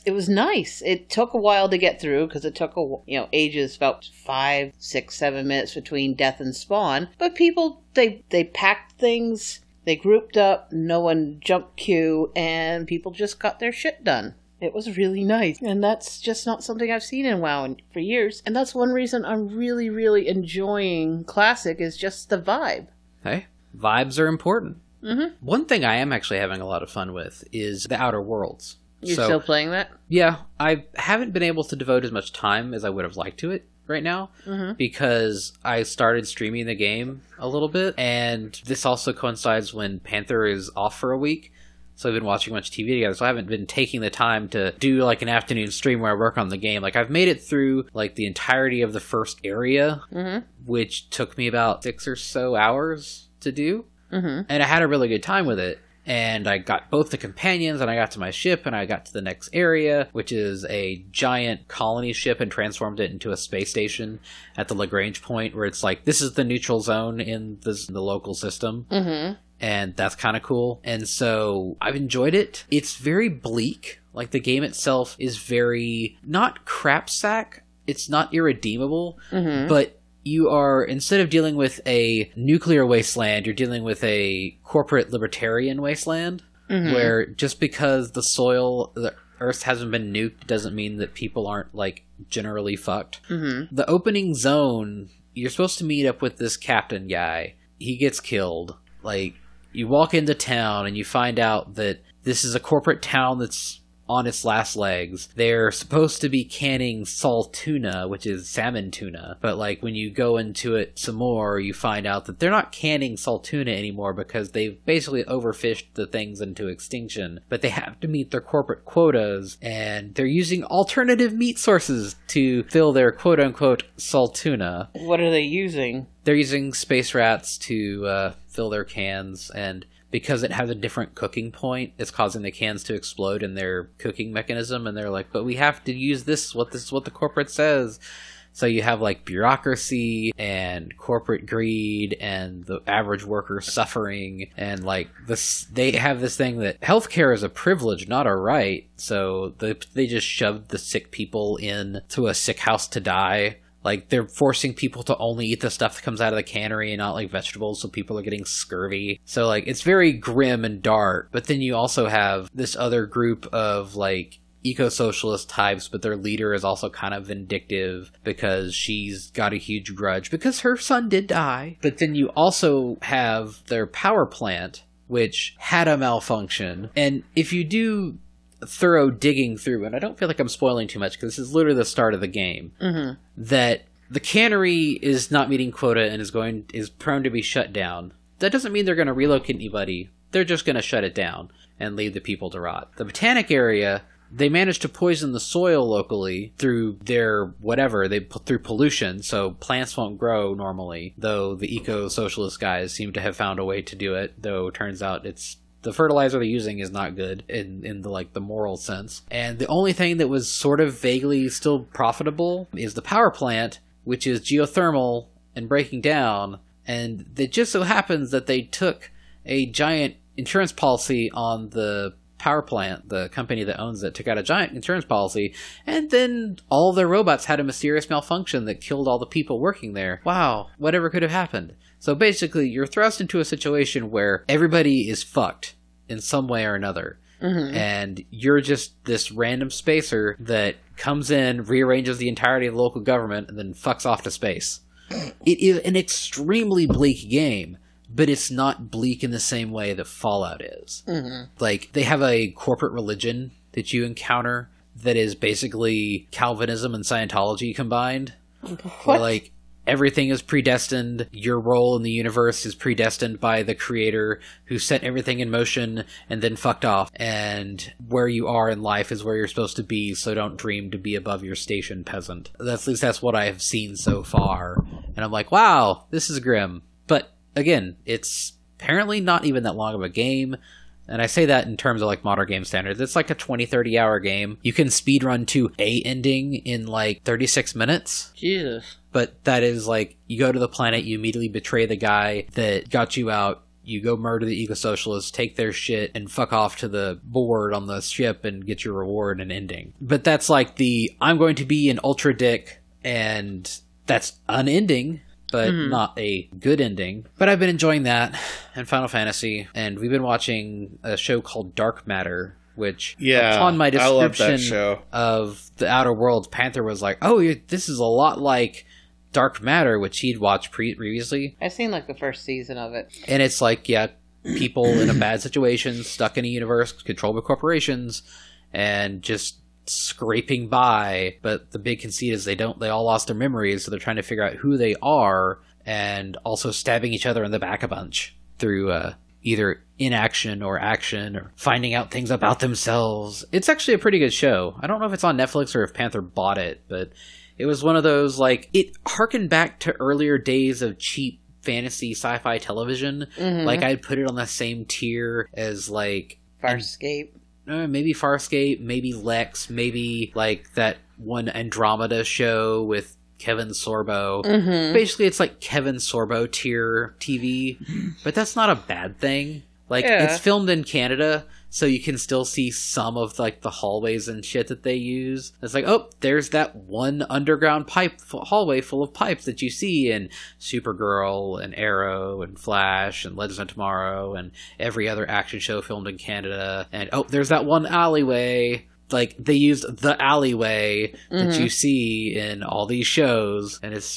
nice. It took a while to get through because it took, ages, about 5, 6, 7 minutes between death and spawn. But people, they packed things, they grouped up, no one jumped queue, and people just got their shit done. It was really nice. And that's just not something I've seen in WoW for years. And that's one reason I'm really, really enjoying Classic is just the vibe. Hey, vibes are important. Mm-hmm. One thing I am actually having a lot of fun with is the Outer Worlds. You're still playing that? Yeah. I haven't been able to devote as much time as I would have liked to it right now because I started streaming the game a little bit. And this also coincides when Panther is off for a week. So I've been watching a bunch of TV together, so I haven't been taking the time to do an afternoon stream where I work on the game. I've made it through the entirety of the first area, which took me about 6 or so hours to do. And I had a really good time with it. And I got both the companions, and I got to my ship, and I got to the next area, which is a giant colony ship, and transformed it into a space station at the Lagrange point, where it's this is the neutral zone in the local system. And that's kind of cool. And so I've enjoyed it. It's very bleak. The game itself is very, not crap sack. It's not irredeemable. But you are, instead of dealing with a nuclear wasteland, you're dealing with a corporate libertarian wasteland. Where just because the Earth hasn't been nuked doesn't mean that people aren't, generally fucked. The opening zone, you're supposed to meet up with this captain guy. He gets killed. You walk into town and you find out that this is a corporate town that's on its last legs. They're supposed to be canning saltuna, which is salmon tuna. But when you go into it some more, you find out that they're not canning saltuna anymore because they've basically overfished the things into extinction. But they have to meet their corporate quotas, and they're using alternative meat sources to fill their quote-unquote saltuna. What are they using? They're using space rats to fill their cans, and because it has a different cooking point, it's causing the cans to explode in their cooking mechanism, and they're but we have to use this is what the corporate says. So you have bureaucracy and corporate greed and the average worker suffering, and this, they have this thing that healthcare is a privilege, not a right. So they just shoved the sick people in to a sick house to die. They're forcing people to only eat the stuff that comes out of the cannery and not, vegetables, so people are getting scurvy. So, it's very grim and dark. But then you also have this other group of, eco-socialist types, but their leader is also kind of vindictive because she's got a huge grudge because her son did die. But then you also have their power plant, which had a malfunction. And if you do thorough digging through, and I don't feel like I'm spoiling too much because this is literally the start of the game, that the cannery is not meeting quota and is prone to be shut down. That doesn't mean they're going to relocate anybody. They're just going to shut it down and leave the people to rot. The botanic area, they managed to poison the soil locally through their whatever, through pollution, so plants won't grow normally, though the eco-socialist guys seem to have found a way to do it, though it turns out the fertilizer they're using is not good in the moral sense. And the only thing that was sort of vaguely still profitable is the power plant, which is geothermal and breaking down. And it just so happens that they took a giant insurance policy on the power plant. The company that owns it took out a giant insurance policy, and then all their robots had a mysterious malfunction that killed all the people working there. Wow, whatever could have happened? So basically, you're thrust into a situation where everybody is fucked in some way or another. And you're just this random spacer that comes in, rearranges the entirety of the local government, and then fucks off to space. It is an extremely bleak game, but it's not bleak in the same way that Fallout is. Like, they have a corporate religion that you encounter that is basically Calvinism and Scientology combined. Where, like, everything is predestined. Your role in the universe is predestined by the creator who set everything in motion and then fucked off. And where you are in life is where you're supposed to be, so don't dream to be above your station, peasant. At least that's what I have seen so far. And I'm like, wow, this is grim. But again, it's apparently not even that long of a game. And I say that in terms of like modern game standards. It's like a 20-30 hour game. You can speedrun to a ending in like 36 minutes. Jesus. But that is like, you go to the planet, you immediately betray the guy that got you out, you go murder the eco-socialists, take their shit, and fuck off to the board on the ship and get your reward and ending. But that's like I'm going to be an ultra dick, and that's an ending, but not a good ending. But I've been enjoying that and Final Fantasy, and we've been watching a show called Dark Matter, which, upon my description of The Outer Worlds, Panther was like, oh, this is a lot like Dark Matter, which he'd watched previously. I've seen like the first season of it. And it's like, people in a bad situation, stuck in a universe controlled by corporations, and just scraping by. But the big conceit is they all lost their memories, so they're trying to figure out who they are, and also stabbing each other in the back a bunch through either inaction or action, or finding out things about themselves. It's actually a pretty good show. I don't know if it's on Netflix or if Panther bought it, but it was one of those, like, it harkened back to earlier days of cheap fantasy sci-fi television. Like, I'd put it on the same tier as, like, Farscape. Maybe Farscape, maybe Lex, maybe, like, that one Andromeda show with Kevin Sorbo. Basically, it's like Kevin Sorbo tier TV, but that's not a bad thing. Like, it's filmed in Canada, so you can still see some of, like, the hallways and shit that they use. It's like, oh, there's that one underground hallway full of pipes that you see in Supergirl and Arrow and Flash and Legends of Tomorrow and every other action show filmed in Canada. And, oh, there's that one alleyway. Like, they used the alleyway that you see in all these shows, and it's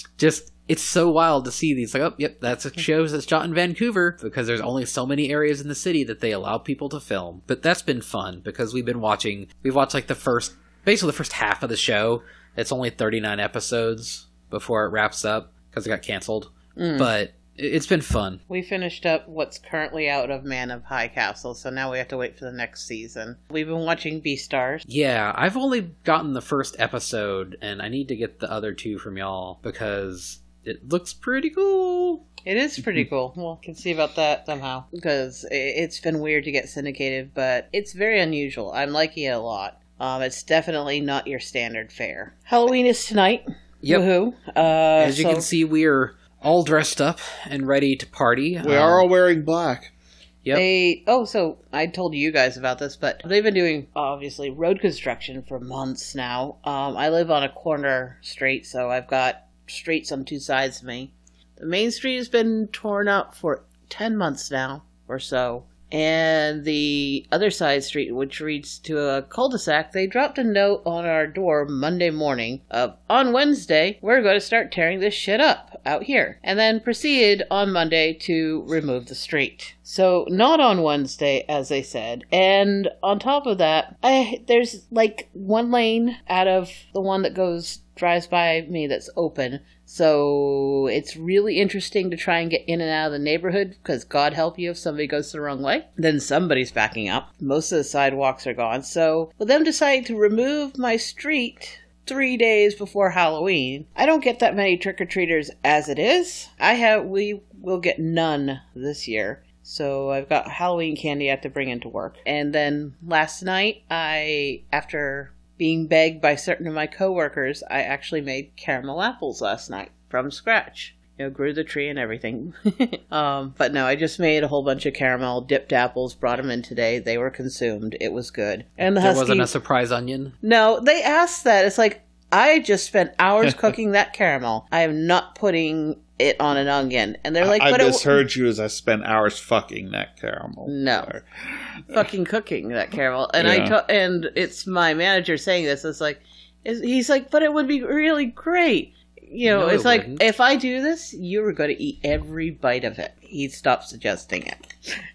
so wild to see these. Like, oh, yep, that's a show that's shot in Vancouver, because there's only so many areas in the city that they allow people to film. But that's been fun, because we've watched like the first half of the show. It's only 39 episodes before it wraps up, because it got canceled. But it's been fun. We finished up what's currently out of Man of High Castle, so now we have to wait for the next season. We've been watching Beastars. Yeah, I've only gotten the first episode, and I need to get the other two from y'all, because it looks pretty cool. It is pretty cool. Well, can see about that somehow, because it's been weird to get syndicated, but it's very unusual. I'm liking it a lot. It's definitely not your standard fare. Halloween is tonight. Yep. Woohoo. As you can see, we're all dressed up and ready to party. We are all wearing black. Yep. So I told you guys about this, but they've been doing, obviously, road construction for months now. I live on a corner street, so I've got streets on two sides of me. The main street has been torn up for 10 months now or so. And the other side street, which leads to a cul-de-sac, they dropped a note on our door Monday morning of, on Wednesday, we're going to start tearing this shit up out here. And then proceeded on Monday to remove the street. So not on Wednesday, as they said. And on top of that, there's like one lane out of the one that drives by me that's open. So it's really interesting to try and get in and out of the neighborhood, because God help you if somebody goes the wrong way. Then somebody's backing up. Most of the sidewalks are gone. So with them deciding to remove my street 3 days before Halloween, I don't get that many trick-or-treaters as it is. We will get none this year. So I've got Halloween candy I have to bring into work. And then last night, after being begged by certain of my coworkers, I actually made caramel apples last night from scratch. Grew the tree and everything. But no, I just made a whole bunch of caramel dipped apples, brought them in today. They were consumed. It was good. And there wasn't a surprise onion? No, they asked that. It's like, I just spent hours cooking that caramel. I am not putting it on an onion. And they're like, I misheard you as I spent hours fucking that caramel. No. Sorry. Fucking cooking that caramel. And and it's my manager saying this. It's like, he's like, but it would be really great. No, it's it like, wouldn't. if I do this, you're going to eat every bite of it. He'd stop suggesting it.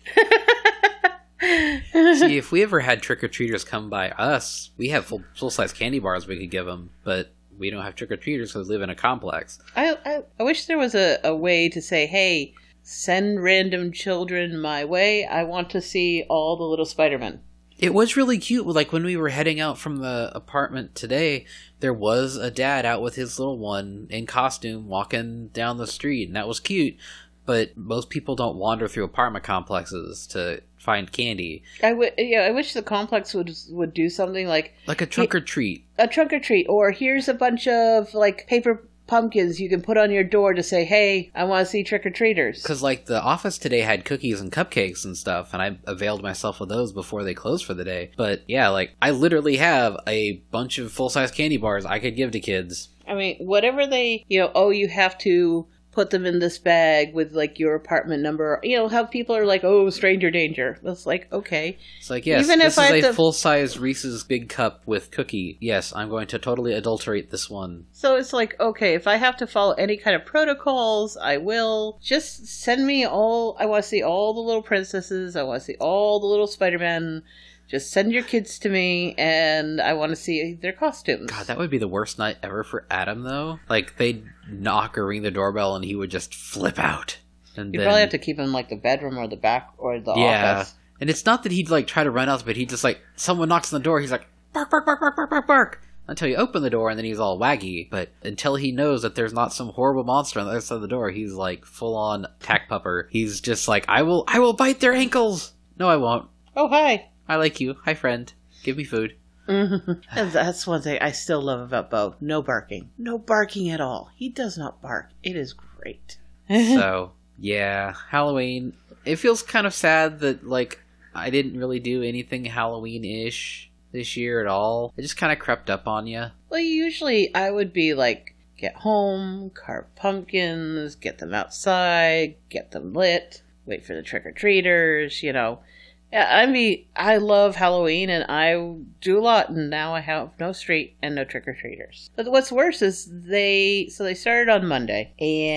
See, if we ever had trick-or-treaters come by us, we have full-size candy bars we could give them, but we don't have trick-or-treaters because we live in a complex. I wish there was a way to say, hey, send random children my way. I want to see all the little Spider-Men. It was really cute. Like, when we were heading out from the apartment today, there was a dad out with his little one in costume walking down the street, and that was cute. But most people don't wander through apartment complexes to find candy. I wish the complex would do something like a trunk or treat. A trunk or treat, or here's a bunch of like paper pumpkins you can put on your door to say, hey, I want to see trick-or-treaters. Because, like, the office today had cookies and cupcakes and stuff, and I availed myself of those before they closed for the day. But, yeah, like, I literally have a bunch of full-size candy bars I could give to kids. I mean, whatever they, you have to put them in this bag with, like, your apartment number. How people are like, oh, stranger danger. It's like, okay. It's like, yes, Even this if is I a have to... full-size Reese's Big Cup with cookie. Yes, I'm going to totally adulterate this one. So it's like, okay, if I have to follow any kind of protocols, I will. Just send me all... I want to see all the little princesses. I want to see all the little Spider-Man. Just send your kids to me, and I want to see their costumes. God, that would be the worst night ever for Adam, though. Like, they'd knock or ring the doorbell, and he would just flip out. And You'd probably have to keep him, like, the bedroom or the back or the office. And it's not that he'd, like, try to run out, but he'd just, like, someone knocks on the door, he's like, bark, bark, bark, bark, bark, bark, bark, until you open the door, and then he's all waggy. But until he knows that there's not some horrible monster on the other side of the door, he's, like, full-on tack pupper. He's just like, I will bite their ankles! No, I won't. Oh, hi. I like you. Hi, friend. Give me food. Mm-hmm. And that's one thing I still love about Bo. No barking. No barking at all. He does not bark. It is great. So, yeah, Halloween. It feels kind of sad that, like, I didn't really do anything Halloween-ish this year at all. It just kind of crept up on you. Well, usually I would be like, get home, carve pumpkins, get them outside, get them lit, wait for the trick-or-treaters, Yeah, I mean, I love Halloween, and I do a lot, and now I have no street and no trick-or-treaters. But what's worse is they started on Monday,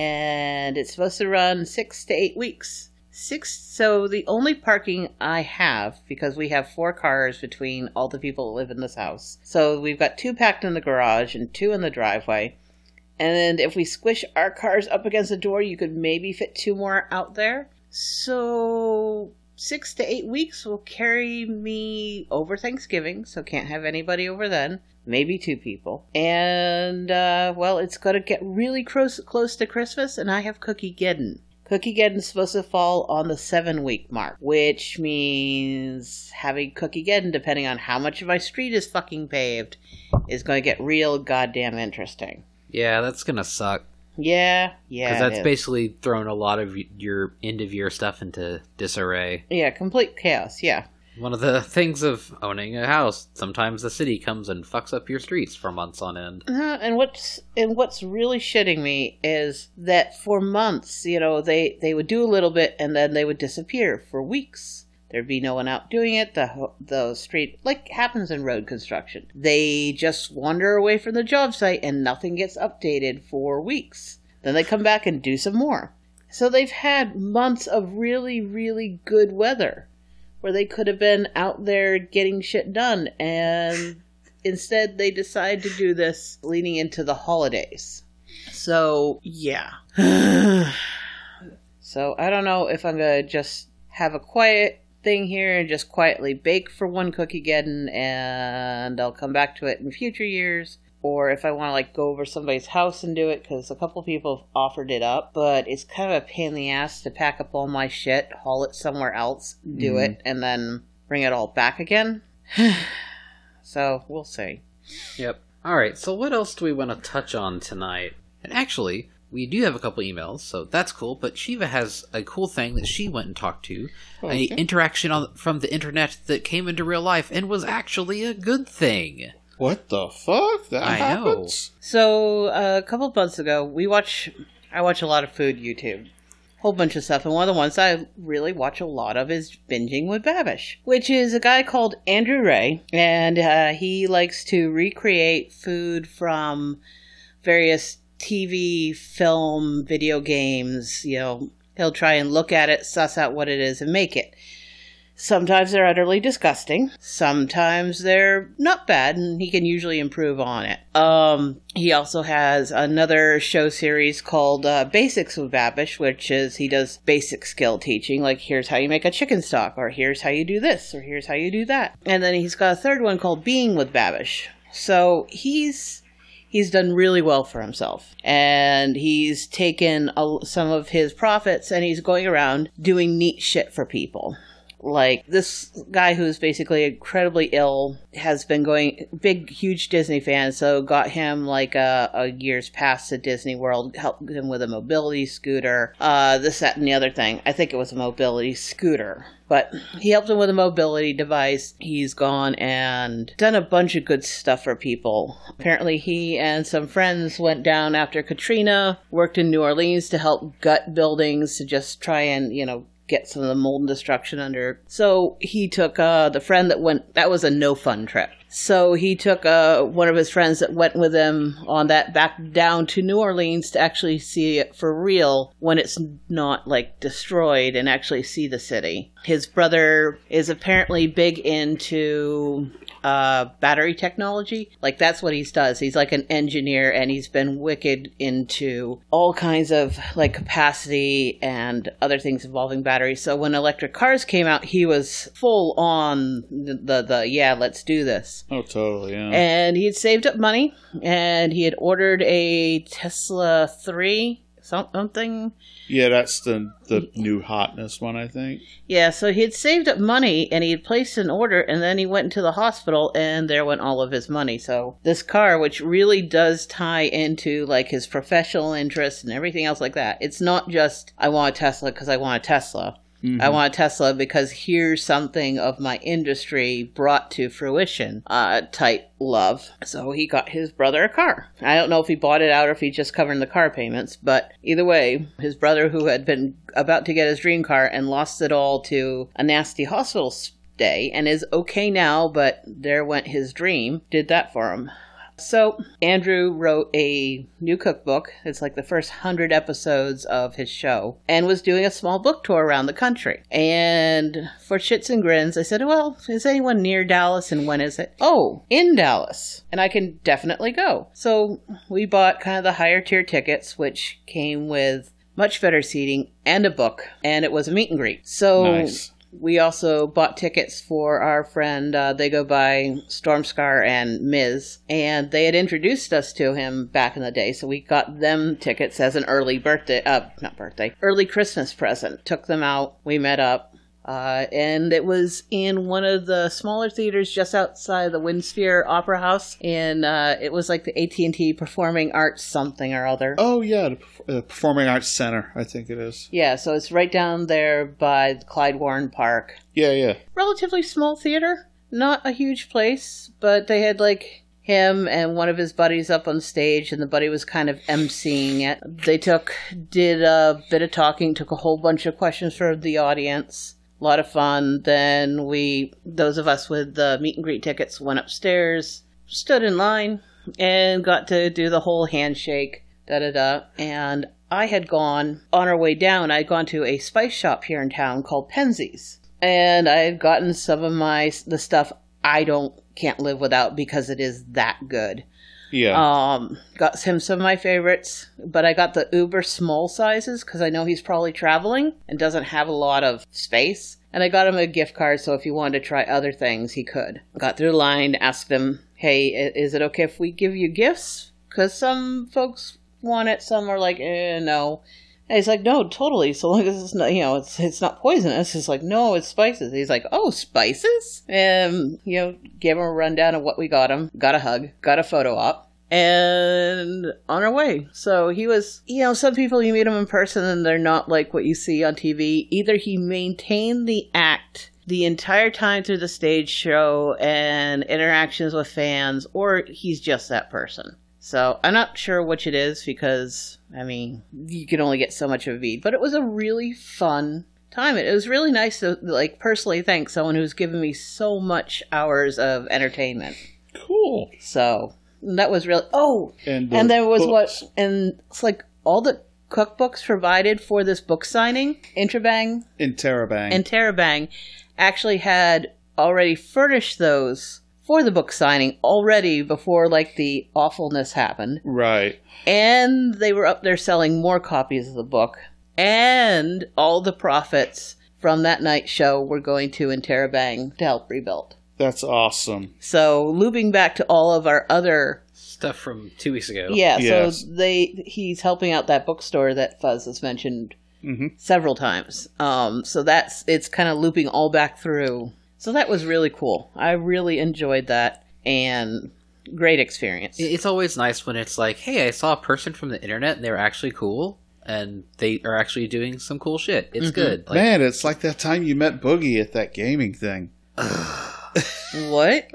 and it's supposed to run 6 to 8 weeks. So the only parking I have, because we have 4 cars between all the people that live in this house. So we've got 2 packed in the garage and 2 in the driveway. And if we squish our cars up against the door, you could maybe fit 2 more out there. So 6 to 8 weeks will carry me over Thanksgiving, so can't have anybody over then. Maybe 2 people. And, it's going to get really close to Christmas, and I have Cookie-geddon. Cookie-geddon's supposed to fall on the 7-week mark, which means having Cookie-geddon, depending on how much of my street is fucking paved, is going to get real goddamn interesting. Yeah, that's going to suck. Yeah. Because that's basically thrown a lot of your end-of-year stuff into disarray. Yeah, complete chaos, yeah. One of the things of owning a house, sometimes the city comes and fucks up your streets for months on end. And what's really shitting me is that for months, they would do a little bit and then they would disappear for weeks. There'd be no one out doing it. The street, like happens in road construction, they just wander away from the job site and nothing gets updated for weeks. Then they come back and do some more. So they've had months of really, really good weather where they could have been out there getting shit done, and instead they decide to do this leading into the holidays. So, yeah. So, I don't know if I'm going to just have a quiet thing here and just quietly bake for one Cookie-geddon, and I'll come back to it in future years. Or if I want to go over somebody's house and do it, because a couple people have offered it up. But it's kind of a pain in the ass to pack up all my shit, haul it somewhere else, do it, and then bring it all back again. So, we'll see. Yep. Alright, so what else do we want to touch on tonight? And actually, we do have a couple emails, so that's cool. But Shiva has a cool thing that she went and talked to. Okay. An interaction from the internet that came into real life and was actually a good thing. What the fuck? That I happens? know. So, a couple of months ago, I watch a lot of food YouTube. Whole bunch of stuff, and one of the ones I really watch a lot of is Binging with Babish, which is a guy called Andrew Ray, and he likes to recreate food from various TV, film, video games, he'll try and look at it, suss out what it is, and make it. Sometimes they're utterly disgusting. Sometimes they're not bad, and he can usually improve on it. He also has another show series called Basics with Babish, which is he does basic skill teaching, like here's how you make a chicken stock, or here's how you do this, or here's how you do that. And then he's got a third one called Being with Babish. So he's done really well for himself, and he's taken some of his profits and he's going around doing neat shit for people. Like this guy who's basically incredibly ill has been going, big, huge Disney fan, so got him like a year's pass to Disney World, helped him with a mobility scooter, this, that, and the other thing. I think it was a mobility scooter. But he helped him with a mobility device. He's gone and done a bunch of good stuff for people. Apparently he and some friends went down after Katrina, worked in New Orleans to help gut buildings to just try and, get some of the mold and destruction under. So he took the friend that was a no fun trip. So he took one of his friends that went with him on that back down to New Orleans to actually see it for real when it's not like destroyed and actually see the city. His brother is apparently big into battery technology. Like that's what he does. He's like an engineer, and he's been wicked into all kinds of like capacity and other things involving batteries. So when electric cars came out, he was full on the yeah, let's do this. Oh, totally, yeah. And he had saved up money, and he had ordered a Tesla 3 something. Yeah, that's the new hotness one, I think. Yeah, so he had saved up money, and he had placed an order, and then he went into the hospital, and there went all of his money. So this car, which really does tie into like his professional interests and everything else like that, it's not just, I want a Tesla because I want a Tesla. Mm-hmm. I want a Tesla because here's something of my industry brought to fruition type love. So he got his brother a car. I don't know if he bought it out or if he just covered the car payments, but either way, his brother, who had been about to get his dream car and lost it all to a nasty hospital stay and is okay now, but there went his dream, did that for him. So Andrew wrote a new cookbook. It's like the first 100 episodes of his show, and was doing a small book tour around the country. And for shits and grins, I said, well, is anyone near Dallas, and when is it? Oh, in Dallas. And I can definitely go. So we bought kind of the higher tier tickets, which came with much better seating and a book, and it was a meet and greet. So nice. We also bought tickets for our friend, they go by Stormscar and Miz, and they had introduced us to him back in the day, so we got them tickets as an early early Christmas present. Took them out, we met up, and it was in one of the smaller theaters just outside the WinSphere Opera House, and it was like the AT&T Performing Arts something or other. Oh yeah, the Performing Arts Center, I think it is. Yeah, so it's right down there by the Clyde Warren Park. Yeah. Relatively small theater, not a huge place, but they had like him and one of his buddies up on stage, and the buddy was kind of emceeing it. They did a bit of talking, took a whole bunch of questions from the audience. A lot of fun. Then those of us with the meet and greet tickets, went upstairs, stood in line, and got to do the whole handshake, and I had gone, on our way down, I had gone to a spice shop here in town called Penzies, and I had gotten some of the stuff I can't live without because it is that good. Yeah. Got him some of my favorites, but I got the uber small sizes because I know he's probably traveling and doesn't have a lot of space. And I got him a gift card, so if he wanted to try other things, he could. Got through the line, asked him, hey, is it okay if we give you gifts? Because some folks want it, some are like, no. And he's like, no, totally, so long as it's not, it's not poisonous. It's like, no, it's spices. He's like, oh, spices? And, gave him a rundown of what we got him. Got a hug. Got a photo op. And on our way. So he was, some people you meet him in person and they're not like what you see on TV. Either he maintained the act the entire time through the stage show and interactions with fans, or he's just that person. So I'm not sure which it is because, you can only get so much of a bead. But it was a really fun time. It was really nice to, personally thank someone who's given me so much hours of entertainment. Cool. So And that was really... Oh! And there was books. And it's like all the cookbooks provided for this book signing, Interabang Interabang. and Terabang actually had already furnished those for the book signing already before, like, the awfulness happened. Right. And they were up there selling more copies of the book. And all the profits from that night's show were going to Interabang to help rebuild. That's awesome. So, looping back to all of our other... Stuff from 2 weeks ago. Yeah, Yes. so he's helping out that bookstore that Fuzz has mentioned several times. So it's kind of looping all back through. So that was really cool. I really enjoyed that, and great experience. It's always nice when it's like, hey, I saw a person from the internet and they were actually cool, and they are actually doing some cool shit. It's good. Like, Man, it's like that time you met Boogie at that gaming thing. What?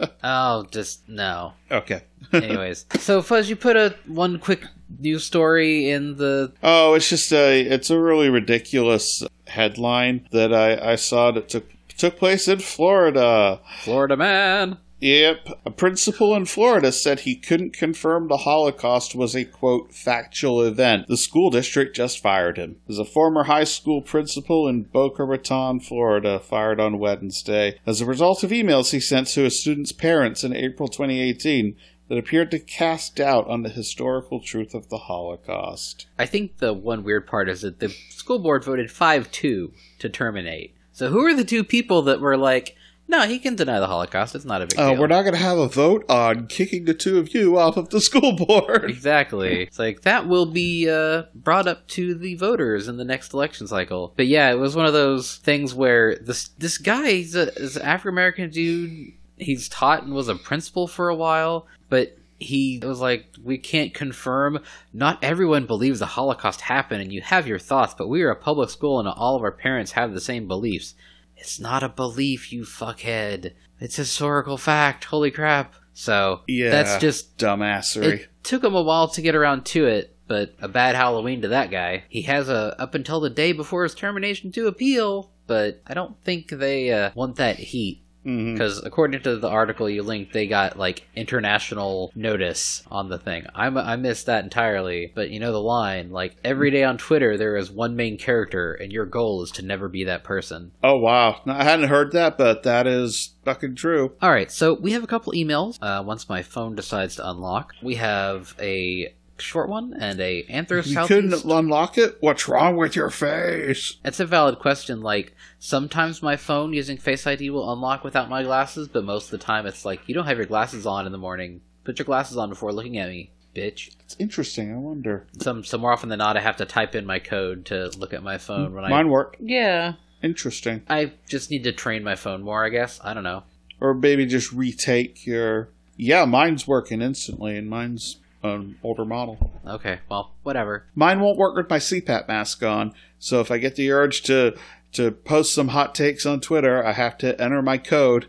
oh, just no. Okay. Anyways, so Fuzz, you put one quick news story in the... Oh, it's a really ridiculous headline that I saw that took place in Florida. Florida man. Yep. A principal in Florida said he couldn't confirm the Holocaust was a, quote, factual event. The school district just fired him. As a former high school principal in Boca Raton, Florida, fired on Wednesday as a result of emails he sent to his students' parents in April 2018 that appeared to cast doubt on the historical truth of the Holocaust. I think the one weird part is that the school board voted 5-2 to terminate. So who are the two people that were like, no, he can deny the Holocaust, it's not a big deal. We're not going to have a vote on kicking the two of you off of the school board. Exactly. It's like, that will be brought up to the voters in the next election cycle. But yeah, it was one of those things where this guy, he's an African-American dude, he's taught and was a principal for a while, but he was like, we can't confirm. Not everyone believes the Holocaust happened, and you have your thoughts, but we are a public school and all of our parents have the same beliefs. It's not a belief, you fuckhead. It's historical fact. Holy crap. So, Yeah, that's just... dumbassery. It took him a while to get around to it, but a bad Halloween to that guy. He has up until the day before his termination to appeal, but I don't think they want that heat. Because according to the article you linked, they got, like, international notice on the thing. I missed that entirely, but you know the line, like, every day on Twitter there is one main character, and your goal is to never be that person. Oh, wow. No, I hadn't heard that, but that is fucking true. Alright, so we have a couple emails, once my phone decides to unlock. We have a short one and a Anthro You Southeast. couldn't unlock it? What's wrong with your face? It's a valid question. Like, sometimes my phone using Face ID will unlock without my glasses, but most of the time it's like, you don't have your glasses on in the morning. Put your glasses on before looking at me, bitch. It's interesting. I wonder. Some more often than not, I have to type in my code to look at my phone when Mine worked. Yeah. Interesting. I just need to train my phone more, I guess. I don't know. Or maybe just retake your... Yeah, mine's working instantly, and mine's an older model. Okay, well, whatever. Mine won't work with my CPAP mask on, so if I get the urge to post some hot takes on Twitter, I have to enter my code.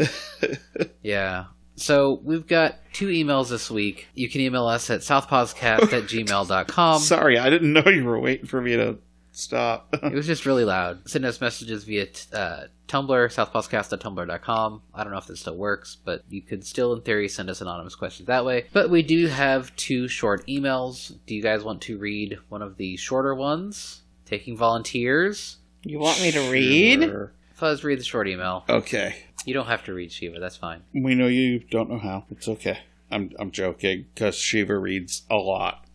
Yeah. So, we've got 2 emails this week. You can email us at southpodcast@gmail.com. Sorry, I didn't know you were waiting for me to stop. It was just really loud. Send us messages via Tumblr, southpodcast.tumblr.com. I don't know if this still works, but you could still, in theory, send us anonymous questions that way. But we do have 2 short emails. Do you guys want to read one of the shorter ones? Taking volunteers? You want me to read? Sure. Fuzz, read the short email. Okay. You don't have to read Shiva, that's fine. We know you don't know how. It's okay. I'm joking, because Shiva reads a lot.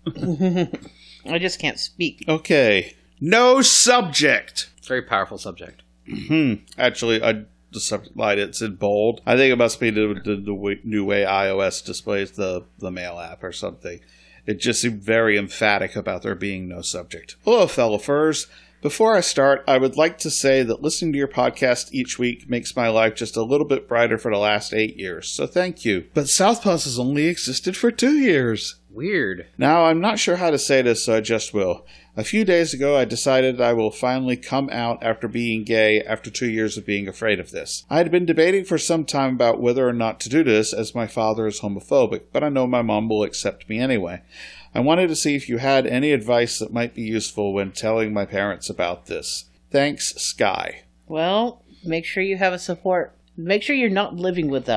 I just can't speak. Okay. No subject. It's a very powerful subject. Actually, the subject line, it's in bold. I think it must be the new way iOS displays the mail app or something. It just seemed very emphatic about there being no subject. Hello, fellow furs. Before I start, I would like to say that listening to your podcast each week makes my life just a little bit brighter for the last 8 years, so thank you. But Southpaws has only existed for 2 years. Weird. Now, I'm not sure how to say this, so I just will. A few days ago, I decided I will finally come out after being gay after 2 years of being afraid of this. I had been debating for some time about whether or not to do this, as my father is homophobic, but I know my mom will accept me anyway. I wanted to see if you had any advice that might be useful when telling my parents about this. Thanks, Sky. Well, make sure you have a support. Make sure you're not living with them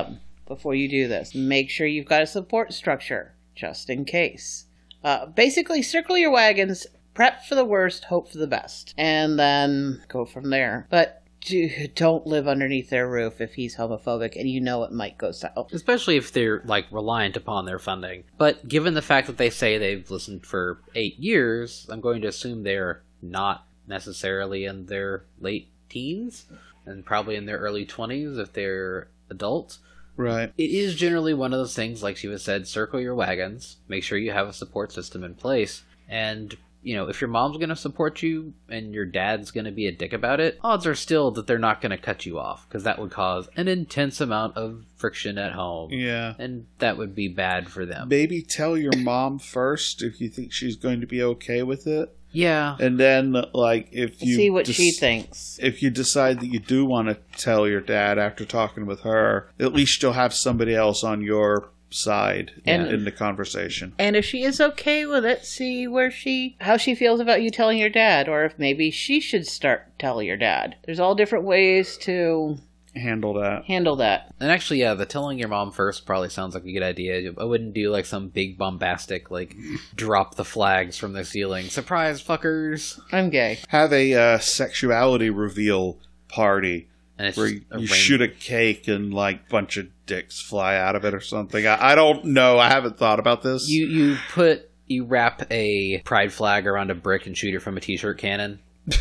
before you do this. Make sure you've got a support structure, just in case. Basically, circle your wagons, prep for the worst, hope for the best, and then go from there. But don't live underneath their roof if he's homophobic and you know it might go south. Especially if they're, like, reliant upon their funding. But given the fact that they say they've listened for 8 years, I'm going to assume they're not necessarily in their late teens, and probably in their early 20s if they're adults. Right. It is generally one of those things, like Shiva said, circle your wagons, make sure you have a support system in place, and you know, if your mom's going to support you and your dad's going to be a dick about it, odds are still that they're not going to cut you off, because that would cause an intense amount of friction at home. Yeah. And that would be bad for them. Maybe tell your mom first if you think she's going to be okay with it. Yeah. And then, like, if you... See what she thinks. If you decide that you do want to tell your dad after talking with her, at least you'll have somebody else on your side in the conversation. And if she is okay with it, see how she feels about you telling your dad, or if maybe she should start telling your dad. There's all different ways to handle that. And actually, yeah, the telling your mom first probably sounds like a good idea. I wouldn't do like some big bombastic, like, drop the flags from the ceiling. Surprise, fuckers! I'm gay. Have a sexuality reveal party. Where you shoot a cake and, like, a bunch of dicks fly out of it or something. I don't know. I haven't thought about this. You wrap a pride flag around a brick and shoot it from a t-shirt cannon.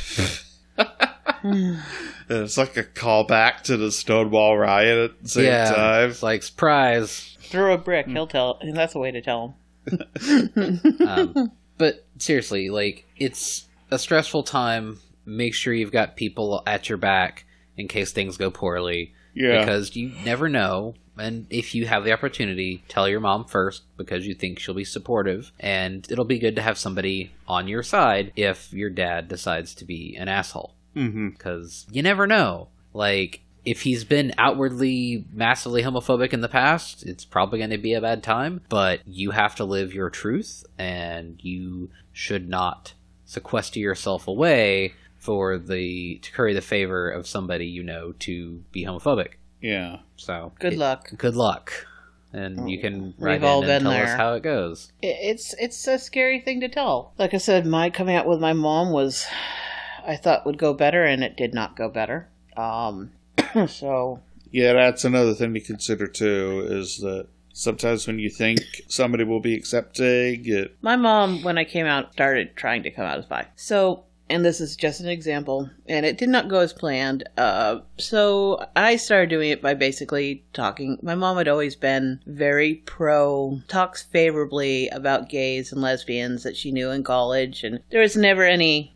It's like a callback to the Stonewall riot at the same time. It's like, surprise. Throw a brick, he'll tell. And that's a way to tell him. But seriously, like, it's a stressful time. Make sure you've got people at your back in case things go poorly. Yeah. Because you never know. And if you have the opportunity, tell your mom first because you think she'll be supportive. And it'll be good to have somebody on your side if your dad decides to be an asshole. Because you never know. Like, if he's been outwardly massively homophobic in the past, it's probably going to be a bad time. But you have to live your truth, and you should not sequester yourself away to curry the favor of somebody you know to be homophobic. Yeah. So Good luck. Good luck. And you can write all in and been tell us there. how it goes. It's a scary thing to tell. Like I said, my coming out with my mom was, I thought would go better, and it did not go better. So... Yeah, that's another thing to consider, too, is that sometimes when you think somebody will be accepting it... My mom, when I came out, started trying to come out as bi. So... And this is just an example, and it did not go as planned. So I started doing it by basically talking. My mom had always been very talks favorably about gays and lesbians that she knew in college, and there was never any,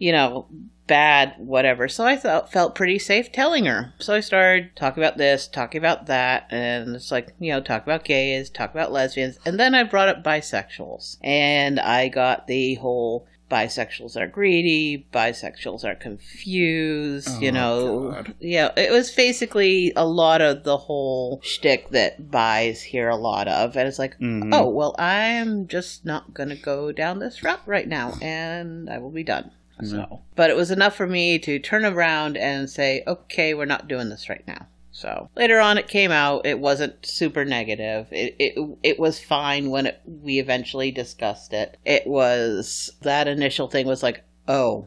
bad whatever. So I felt pretty safe telling her. So I started talking about this, talking about that, and it's like, talk about gays, talk about lesbians, and then I brought up bisexuals, and I got the whole... Bisexuals are greedy, bisexuals are confused, God. Yeah, it was basically a lot of the whole shtick that bis hear a lot of, and it's like, oh, well, I'm just not gonna go down this route right now, and I will be done. So, but it was enough for me to turn around and say, okay, we're not doing this right now. So later on it came out, it wasn't super negative. It was fine when we eventually discussed it. It was, that initial thing was like, well,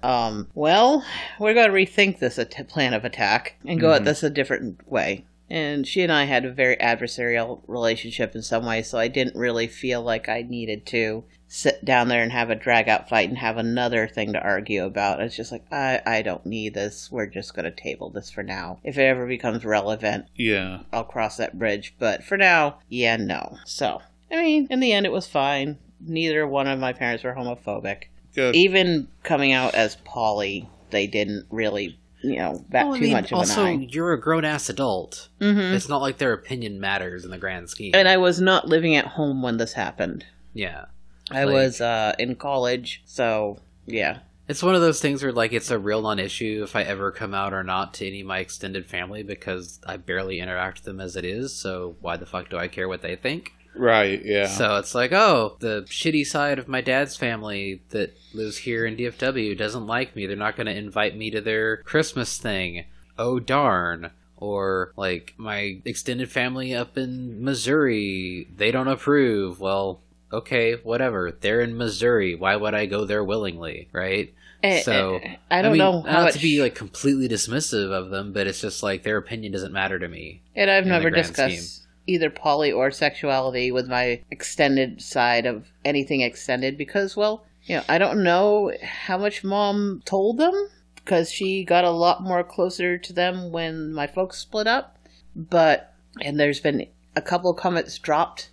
we're going to rethink this plan of attack and go at this a different way. And she and I had a very adversarial relationship in some ways, so I didn't really feel like I needed to sit down there and have a drag-out fight and have another thing to argue about. It's just like, I don't need this. We're just going to table this for now. If it ever becomes relevant, I'll cross that bridge. But for now, no. So, in the end, it was fine. Neither one of my parents were homophobic. Good. Even coming out as poly, they didn't really... bat too much of an eye. Also, you're a grown-ass adult. It's not like their opinion matters in the grand scheme. And I was not living at home when this happened. Yeah. I was in college, so, yeah. It's one of those things where, like, it's a real non-issue if I ever come out or not to any of my extended family, because I barely interact with them as it is, so why the fuck do I care what they think? Right, yeah. So it's like, oh, the shitty side of my dad's family that lives here in DFW doesn't like me. They're not going to invite me to their Christmas thing. Oh, darn. Or, like, my extended family up in Missouri, they don't approve. Well, okay, whatever. They're in Missouri. Why would I go there willingly, right? So, I don't know how not to be, like, completely dismissive of them, but it's just, like, their opinion doesn't matter to me. And I've in never the grand discussed scheme. either poly or sexuality with my extended side of anything extended because, well, I don't know how much Mom told them because she got a lot more closer to them when my folks split up. And there's been a couple of comments dropped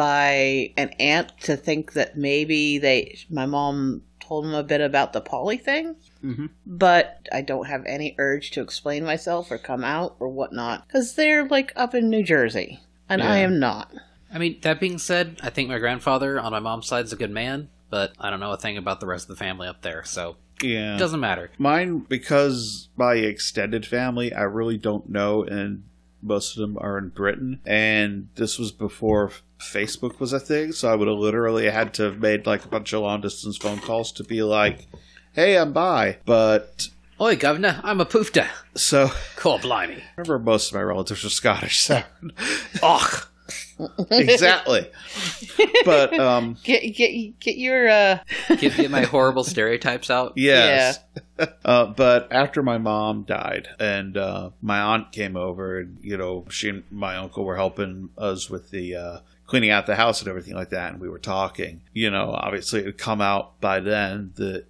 by an aunt to think that maybe my mom told them a bit about the poly thing. Mm-hmm. But I don't have any urge to explain myself or come out or whatnot because they're like up in New Jersey and I am not. I mean, that being said, I think my grandfather on my mom's side is a good man, but I don't know a thing about the rest of the family up there, so Yeah. it doesn't matter. Mine, because my extended family, I really don't know, and most of them are in Britain. And this was before Facebook was a thing, so I would have literally had to have made like a bunch of long distance phone calls to be like, hey, I'm bi. But Oi, governor, I'm a poofta. so Cool, blimey. I remember most of my relatives are Scottish, so Och. exactly. But Get your Get my horrible stereotypes out. yes. But after my mom died and my aunt came over and, she and my uncle were helping us with the cleaning out the house and everything like that, and we were talking. Obviously it had come out by then that,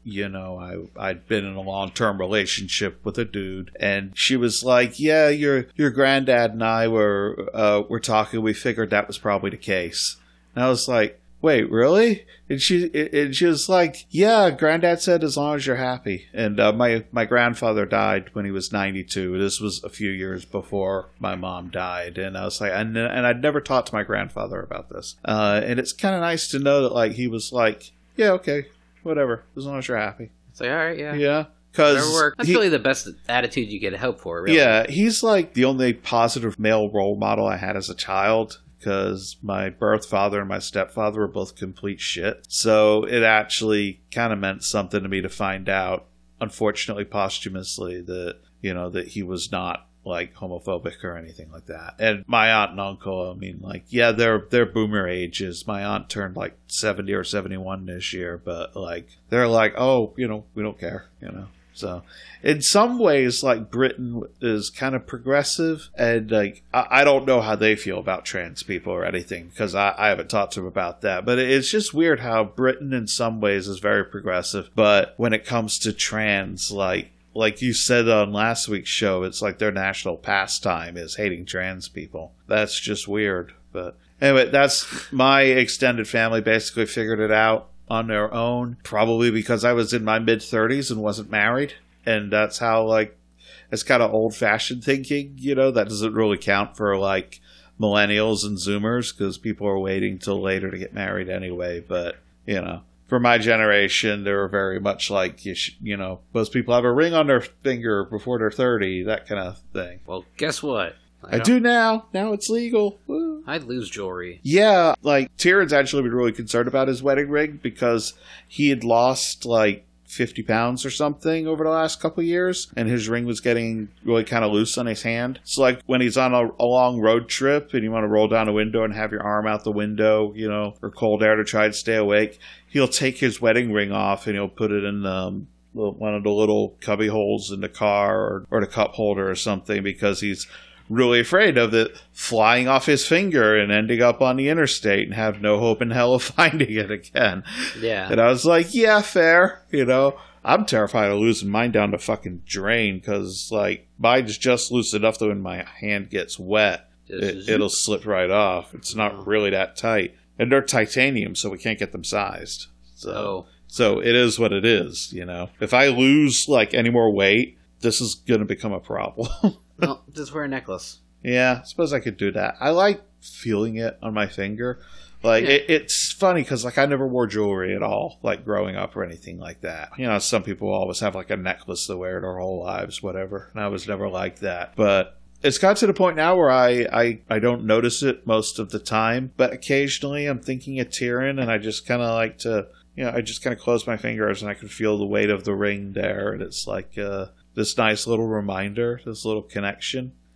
I'd been in a long-term relationship with a dude, and she was like, yeah, your granddad and I were talking, we figured that was probably the case. And I was like, wait, really? And she was like, yeah, Granddad said as long as you're happy. And my grandfather died when he was 92. This was a few years before my mom died. And I was like, and I'd never talked to my grandfather about this. And it's kind of nice to know that, like, he was like, yeah, okay, whatever, as long as you're happy. It's like, all right, yeah. Yeah. Because That's really the best attitude you could hope for, really. yeah, he's like the only positive male role model I had as a child. Because my birth father and my stepfather were both complete shit. So it actually kind of meant something to me to find out, unfortunately posthumously, that, that he was not, like, homophobic or anything like that. And my aunt and uncle, I mean, like, yeah, they're boomer ages. My aunt turned, like, 70 or 71 this year, but, like, they're like, oh, we don't care, So, in some ways, like, Britain is kind of progressive, and, like, I don't know how they feel about trans people or anything, because I haven't talked to them about that, but it's just weird how Britain, in some ways, is very progressive, but when it comes to trans, like you said on last week's show, it's like their national pastime is hating trans people. That's just weird, but anyway, that's my extended family basically figured it out on their own, probably because I was in my mid-30s and wasn't married, and that's how, like, it's kind of old-fashioned thinking, that doesn't really count for, like, millennials and zoomers, because people are waiting till later to get married anyway, but, for my generation, they were very much like, most people have a ring on their finger before they're 30, that kind of thing. Well, guess what? I do now. Now it's legal. Woo. I'd lose jewelry. Yeah, like, Tyrion's actually been really concerned about his wedding ring because he had lost, like, 50 pounds or something over the last couple of years, and his ring was getting really kind of loose on his hand. So, like, when he's on a long road trip and you want to roll down a window and have your arm out the window, or cold air to try and stay awake, he'll take his wedding ring off and he'll put it in one of the little cubby holes in the car or the cup holder or something because he's really afraid of it flying off his finger and ending up on the interstate and have no hope in hell of finding it again. Yeah. And I was like, yeah, fair. I'm terrified of losing mine down the fucking drain because, like, mine's just loose enough that when my hand gets wet, it'll slip right off. It's not really that tight. And they're titanium, so we can't get them sized. So it is what it is, If I lose, like, any more weight, this is going to become a problem. Well, just wear a necklace. Yeah, I suppose I could do that. I like feeling it on my finger. Like, Yeah. it's funny because, like, I never wore jewelry at all, like, growing up or anything like that. Some people always have, like, a necklace they wear their whole lives, whatever. And I was never like that. But it's got to the point now where I don't notice it most of the time. But occasionally I'm thinking of Tyrion, and I just kind of like to, I just kind of close my fingers and I can feel the weight of the ring there. And it's like, this nice little reminder, this little connection.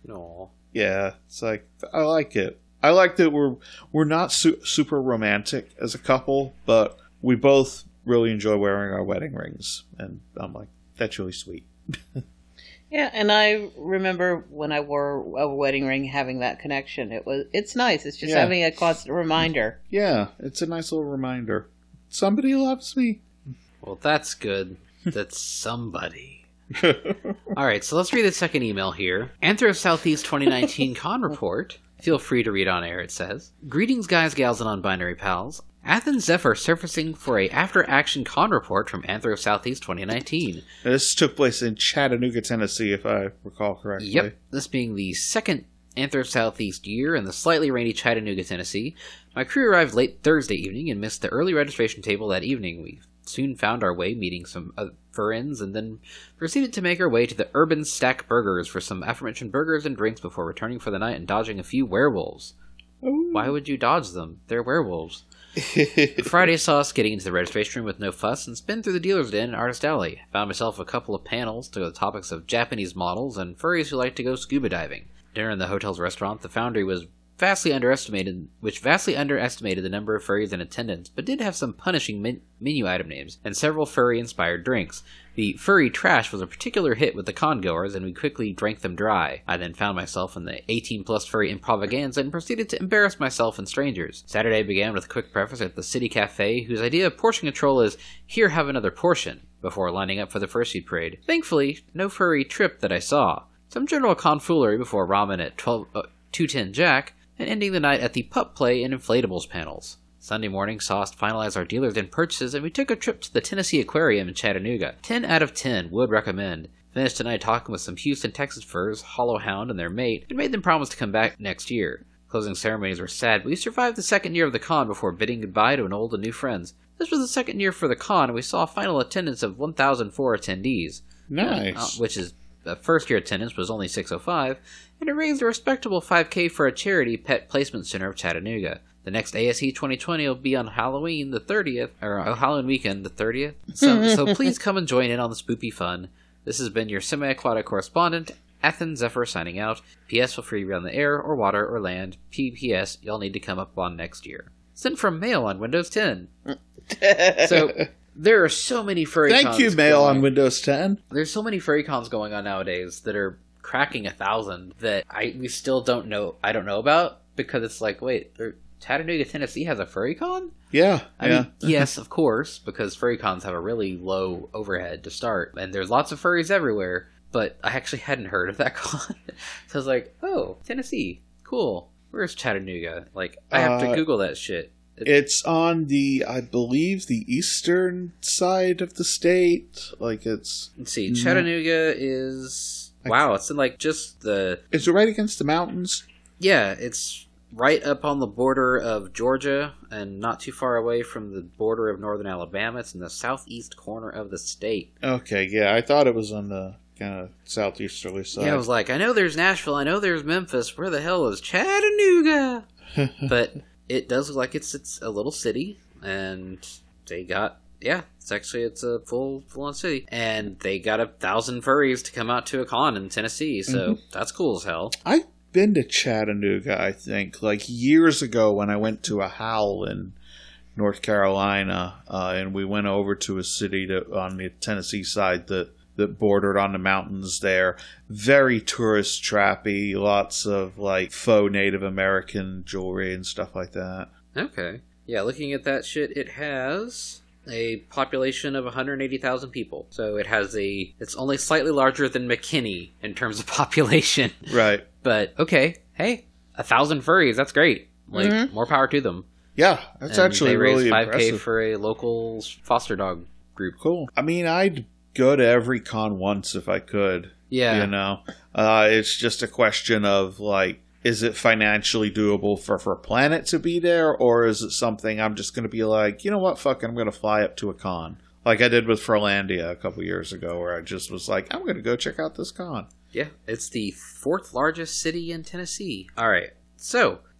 No. Yeah, it's like, I like it. I like that we're not super romantic as a couple, but we both really enjoy wearing our wedding rings. And I'm like, that's really sweet. Yeah, and I remember when I wore a wedding ring having that connection. It's nice. It's just having a constant reminder. Yeah, it's a nice little reminder. Somebody loves me. Well, that's good. That's somebody. All right, so let's read the second email here. Anthro Southeast 2019 Con Report. Feel free to read on air, it says. Greetings, guys, gals, and non-binary pals. Athens Zephyr surfacing for a after-action con report from Anthro Southeast 2019. This took place in Chattanooga, Tennessee, if I recall correctly. Yep, this being the second Anthro Southeast year in the slightly rainy Chattanooga, Tennessee. My crew arrived late Thursday evening and missed the early registration table that evening. We soon found our way, meeting some friends, and then proceeded to make our way to the Urban Stack Burgers for some aforementioned burgers and drinks before returning for the night and dodging a few werewolves. Ooh. Why would you dodge them? They're werewolves. Friday saw us getting into the registration room with no fuss and spin through the dealer's den in Artist Alley. Found myself a couple of panels to the topics of Japanese models and furries who like to go scuba diving. Dinner in the hotel's restaurant, the Foundry, was vastly underestimated the number of furries in attendance, but did have some punishing menu item names and several furry-inspired drinks. The furry trash was a particular hit with the con-goers, and we quickly drank them dry. I then found myself in the 18-plus furry improvaganza and proceeded to embarrass myself and strangers. Saturday began with a quick preface at the City Cafe, whose idea of portion control is, "Here, have another portion," before lining up for the fursuit parade. Thankfully, no furry trip that I saw. Some general confoolery before ramen at 210 Jack, and ending the night at the pup play and inflatables panels. Sunday morning saw us finalize our dealers and purchases, and we took a trip to the Tennessee Aquarium in Chattanooga. 10 out of 10, would recommend. Finished tonight talking with some Houston, Texas furs, Hollow Hound, and their mate, and made them promise to come back next year. Closing ceremonies were sad, but we survived the second year of the con before bidding goodbye to an old and new friends. This was the second year for the con, and we saw a final attendance of 1,004 attendees. Nice. Which is, the first year attendance was only 605, and it raised a respectable $5,000 for a charity pet placement center of Chattanooga. The next ASE 2020 will be on Halloween the 30th, or Halloween weekend the 30th. So please come and join in on the spoopy fun. This has been your semi-aquatic correspondent, Athens Zephyr, signing out. P.S. Feel free to be on the air, or water, or land. P.P.S. Y'all need to come up on next year. Sent from Mail on Windows 10. So, there are so many furry cons. Thank you, Mail on Windows 10. There's so many furry cons going on nowadays that are cracking 1,000 that we still don't know. I don't know about, because it's like, wait, Chattanooga, Tennessee has a furry con? Yeah. I mean, yes, of course, because furry cons have a really low overhead to start, and there's lots of furries everywhere, but I actually hadn't heard of that con. So I was like, oh, Tennessee, cool. Where's Chattanooga? Like, I have to Google that shit. It's on I believe, the eastern side of the state. Like, it's... Let's see, Chattanooga is... Wow, it's in, like, just the... Is it right against the mountains? Yeah, it's right up on the border of Georgia and not too far away from the border of northern Alabama. It's in the southeast corner of the state. Okay, yeah, I thought it was on the kind of southeasterly side. Yeah, I was like, I know there's Nashville, I know there's Memphis. Where the hell is Chattanooga? But it does look like it's a little city, and they got... Yeah, it's a full-on city. And they got 1,000 furries to come out to a con in Tennessee, so that's cool as hell. I've been to Chattanooga, I think, like years ago when I went to a howl in North Carolina, and we went over to a city on the Tennessee side that bordered on the mountains there. Very tourist trappy, lots of like faux Native American jewelry and stuff like that. Okay. Yeah, looking at that shit, it has a population of 180,000 people. So it's only slightly larger than McKinney in terms of population. Right. But, okay, hey, 1,000 furries, that's great. Like, more power to them. Yeah, that's actually really impressive. They raised $5,000 impressive. for a local foster dog group. Cool. I mean, I'd go to every con once if I could. Yeah. You know? It's just a question of, like, is it financially doable for Planet to be there, or is it something I'm just going to be like, you know what, fuck it, I'm going to fly up to a con. Like I did with Furlandia a couple years ago, where I just was like, I'm going to go check out this con. Yeah, it's the 4th largest city in Tennessee. All right, so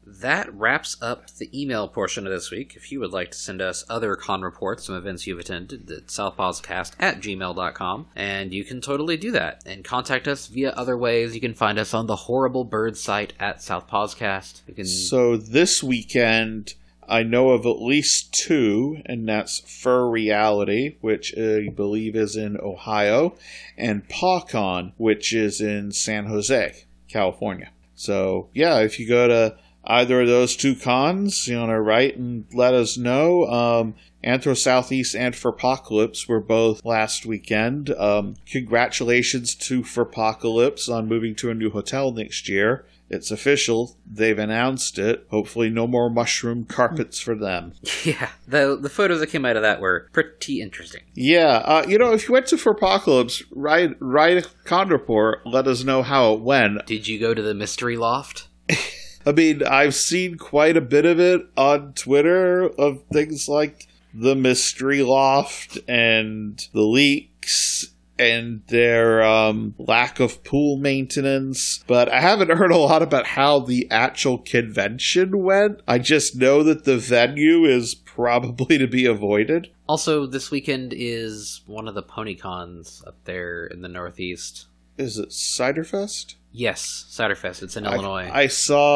That wraps up the email portion of this week. If you would like to send us other con reports from events you've attended, it's southpawscast@gmail.com, and you can totally do that. And contact us via other ways. You can find us on the Horrible Bird site at southpawscast. You can... So this weekend, I know of at least two, and that's Fur Reality, which I believe is in Ohio, and PawCon, which is in San Jose, California. So, yeah, if you go to either of those two cons, write and let us know. Anthro Southeast and Furpocalypse were both last weekend. Congratulations to Furpocalypse on moving to a new hotel next year. It's official. They've announced it. Hopefully no more mushroom carpets for them. Yeah, the photos that came out of that were pretty interesting. Yeah, if you went to Furpocalypse, write a con report. Let us know how it went. Did you go to the Mystery Loft? I mean, I've seen quite a bit of it on Twitter of things like the Mystery Loft and the leaks and their lack of pool maintenance. But I haven't heard a lot about how the actual convention went. I just know that the venue is probably to be avoided. Also, this weekend is one of the PonyCons up there in the Northeast. Is it Ciderfest? Yes, Ciderfest. It's in Illinois. I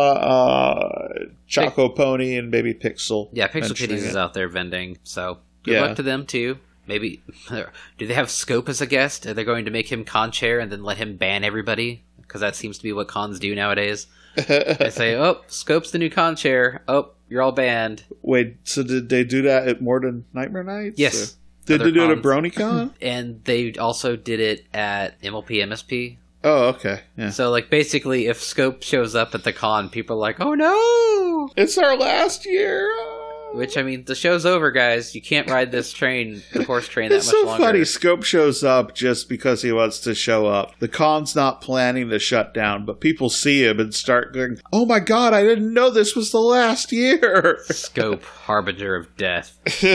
saw Choco Pony and Baby Pixel. Yeah, Pixel Kitties is out there vending, so good luck to them, too. Maybe, do they have Scope as a guest? Are they going to make him con chair and then let him ban everybody? Because that seems to be what cons do nowadays. They say, oh, Scope's the new con chair. Oh, you're all banned. Wait, so did they do that at more than Nightmare Nights? Yes. Did they do it at BronyCon? And they also did it at MLP MSP. Oh, okay. Yeah. So, basically, if Scope shows up at the con, people are like, oh no! It's our last year! Which, I mean, the show's over, guys. You can't ride this train, the horse train, that much longer. It's so funny. Scope shows up just because he wants to show up. The con's not planning the shutdown, but people see him and start going, oh my god, I didn't know this was the last year! Scope, harbinger of death.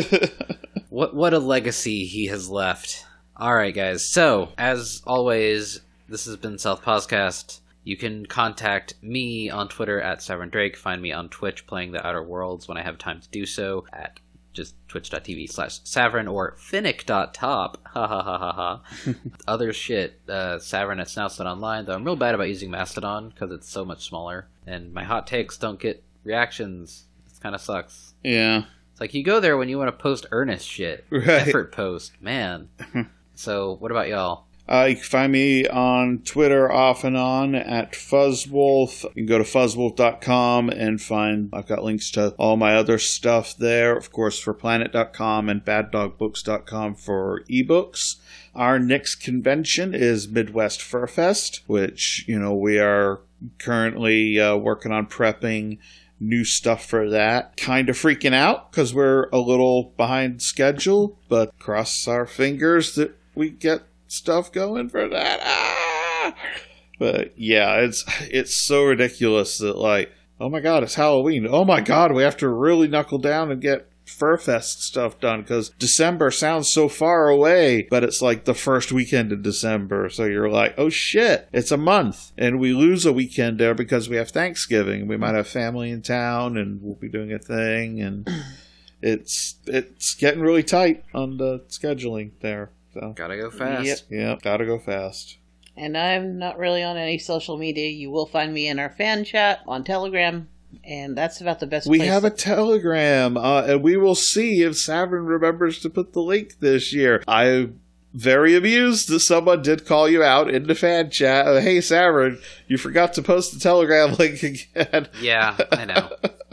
What a legacy he has left. Alright, guys. So, as always, this has been South Podcast. You can contact me on Twitter at Savern Drake. Find me on Twitch playing The Outer Worlds when I have time to do so at just twitch.tv/Savern or finnick.top. Ha ha ha ha ha. Other shit, Savern at Snouts.online, though I'm real bad about using Mastodon because it's so much smaller. And my hot takes don't get reactions. It kind of sucks. Yeah. It's like you go there when you want to post earnest shit. Right. Effort post. Man. So, what about y'all? You can find me on Twitter off and on at Fuzzwolf. You can go to fuzzwolf.com and I've got links to all my other stuff there. Of course, for planet.com and baddogbooks.com for ebooks. Our next convention is Midwest Fur Fest, which, we are currently working on prepping new stuff for that. Kind of freaking out because we're a little behind schedule, but cross our fingers that we get stuff going for that. But yeah, it's so ridiculous that oh my god, it's Halloween. Oh my god, we have to really knuckle down and get Furfest stuff done because December sounds so far away, but it's the first weekend of December, so you're like, oh shit, it's a month, and we lose a weekend there because we have Thanksgiving. We might have family in town, and we'll be doing a thing, and it's getting really tight on the scheduling there. So. Gotta go fast. Yep, gotta go fast. And I'm not really on any social media. You will find me in our fan chat on Telegram, and that's about the best we place. We have a Telegram, and we will see if Savern remembers to put the link this year. I'm very amused that someone did call you out in the fan chat. Hey, Savern, you forgot to post the Telegram link again. Yeah, I know.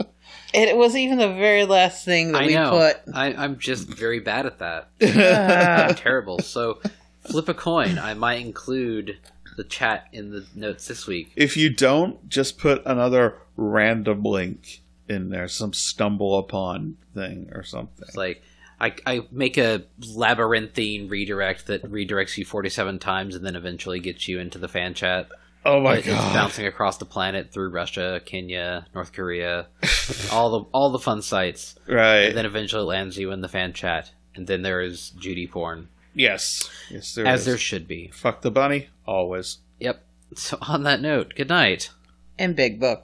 It was even the very last thing that we put. I'm just very bad at that. I'm terrible. So, flip a coin. I might include the chat in the notes this week. If you don't, just put another random link in there, some stumble upon thing or something. It's like, I make a labyrinthine redirect that redirects you 47 times and then eventually gets you into the fan chat. Oh my god! God. It's bouncing across the planet through Russia, Kenya, North Korea, all the fun sites. Right. And then eventually it lands you in the fan chat. And then there is Judy porn. Yes, there As is. there should be. Fuck the bunny, always. Yep. So on that note, good night. And Big Book.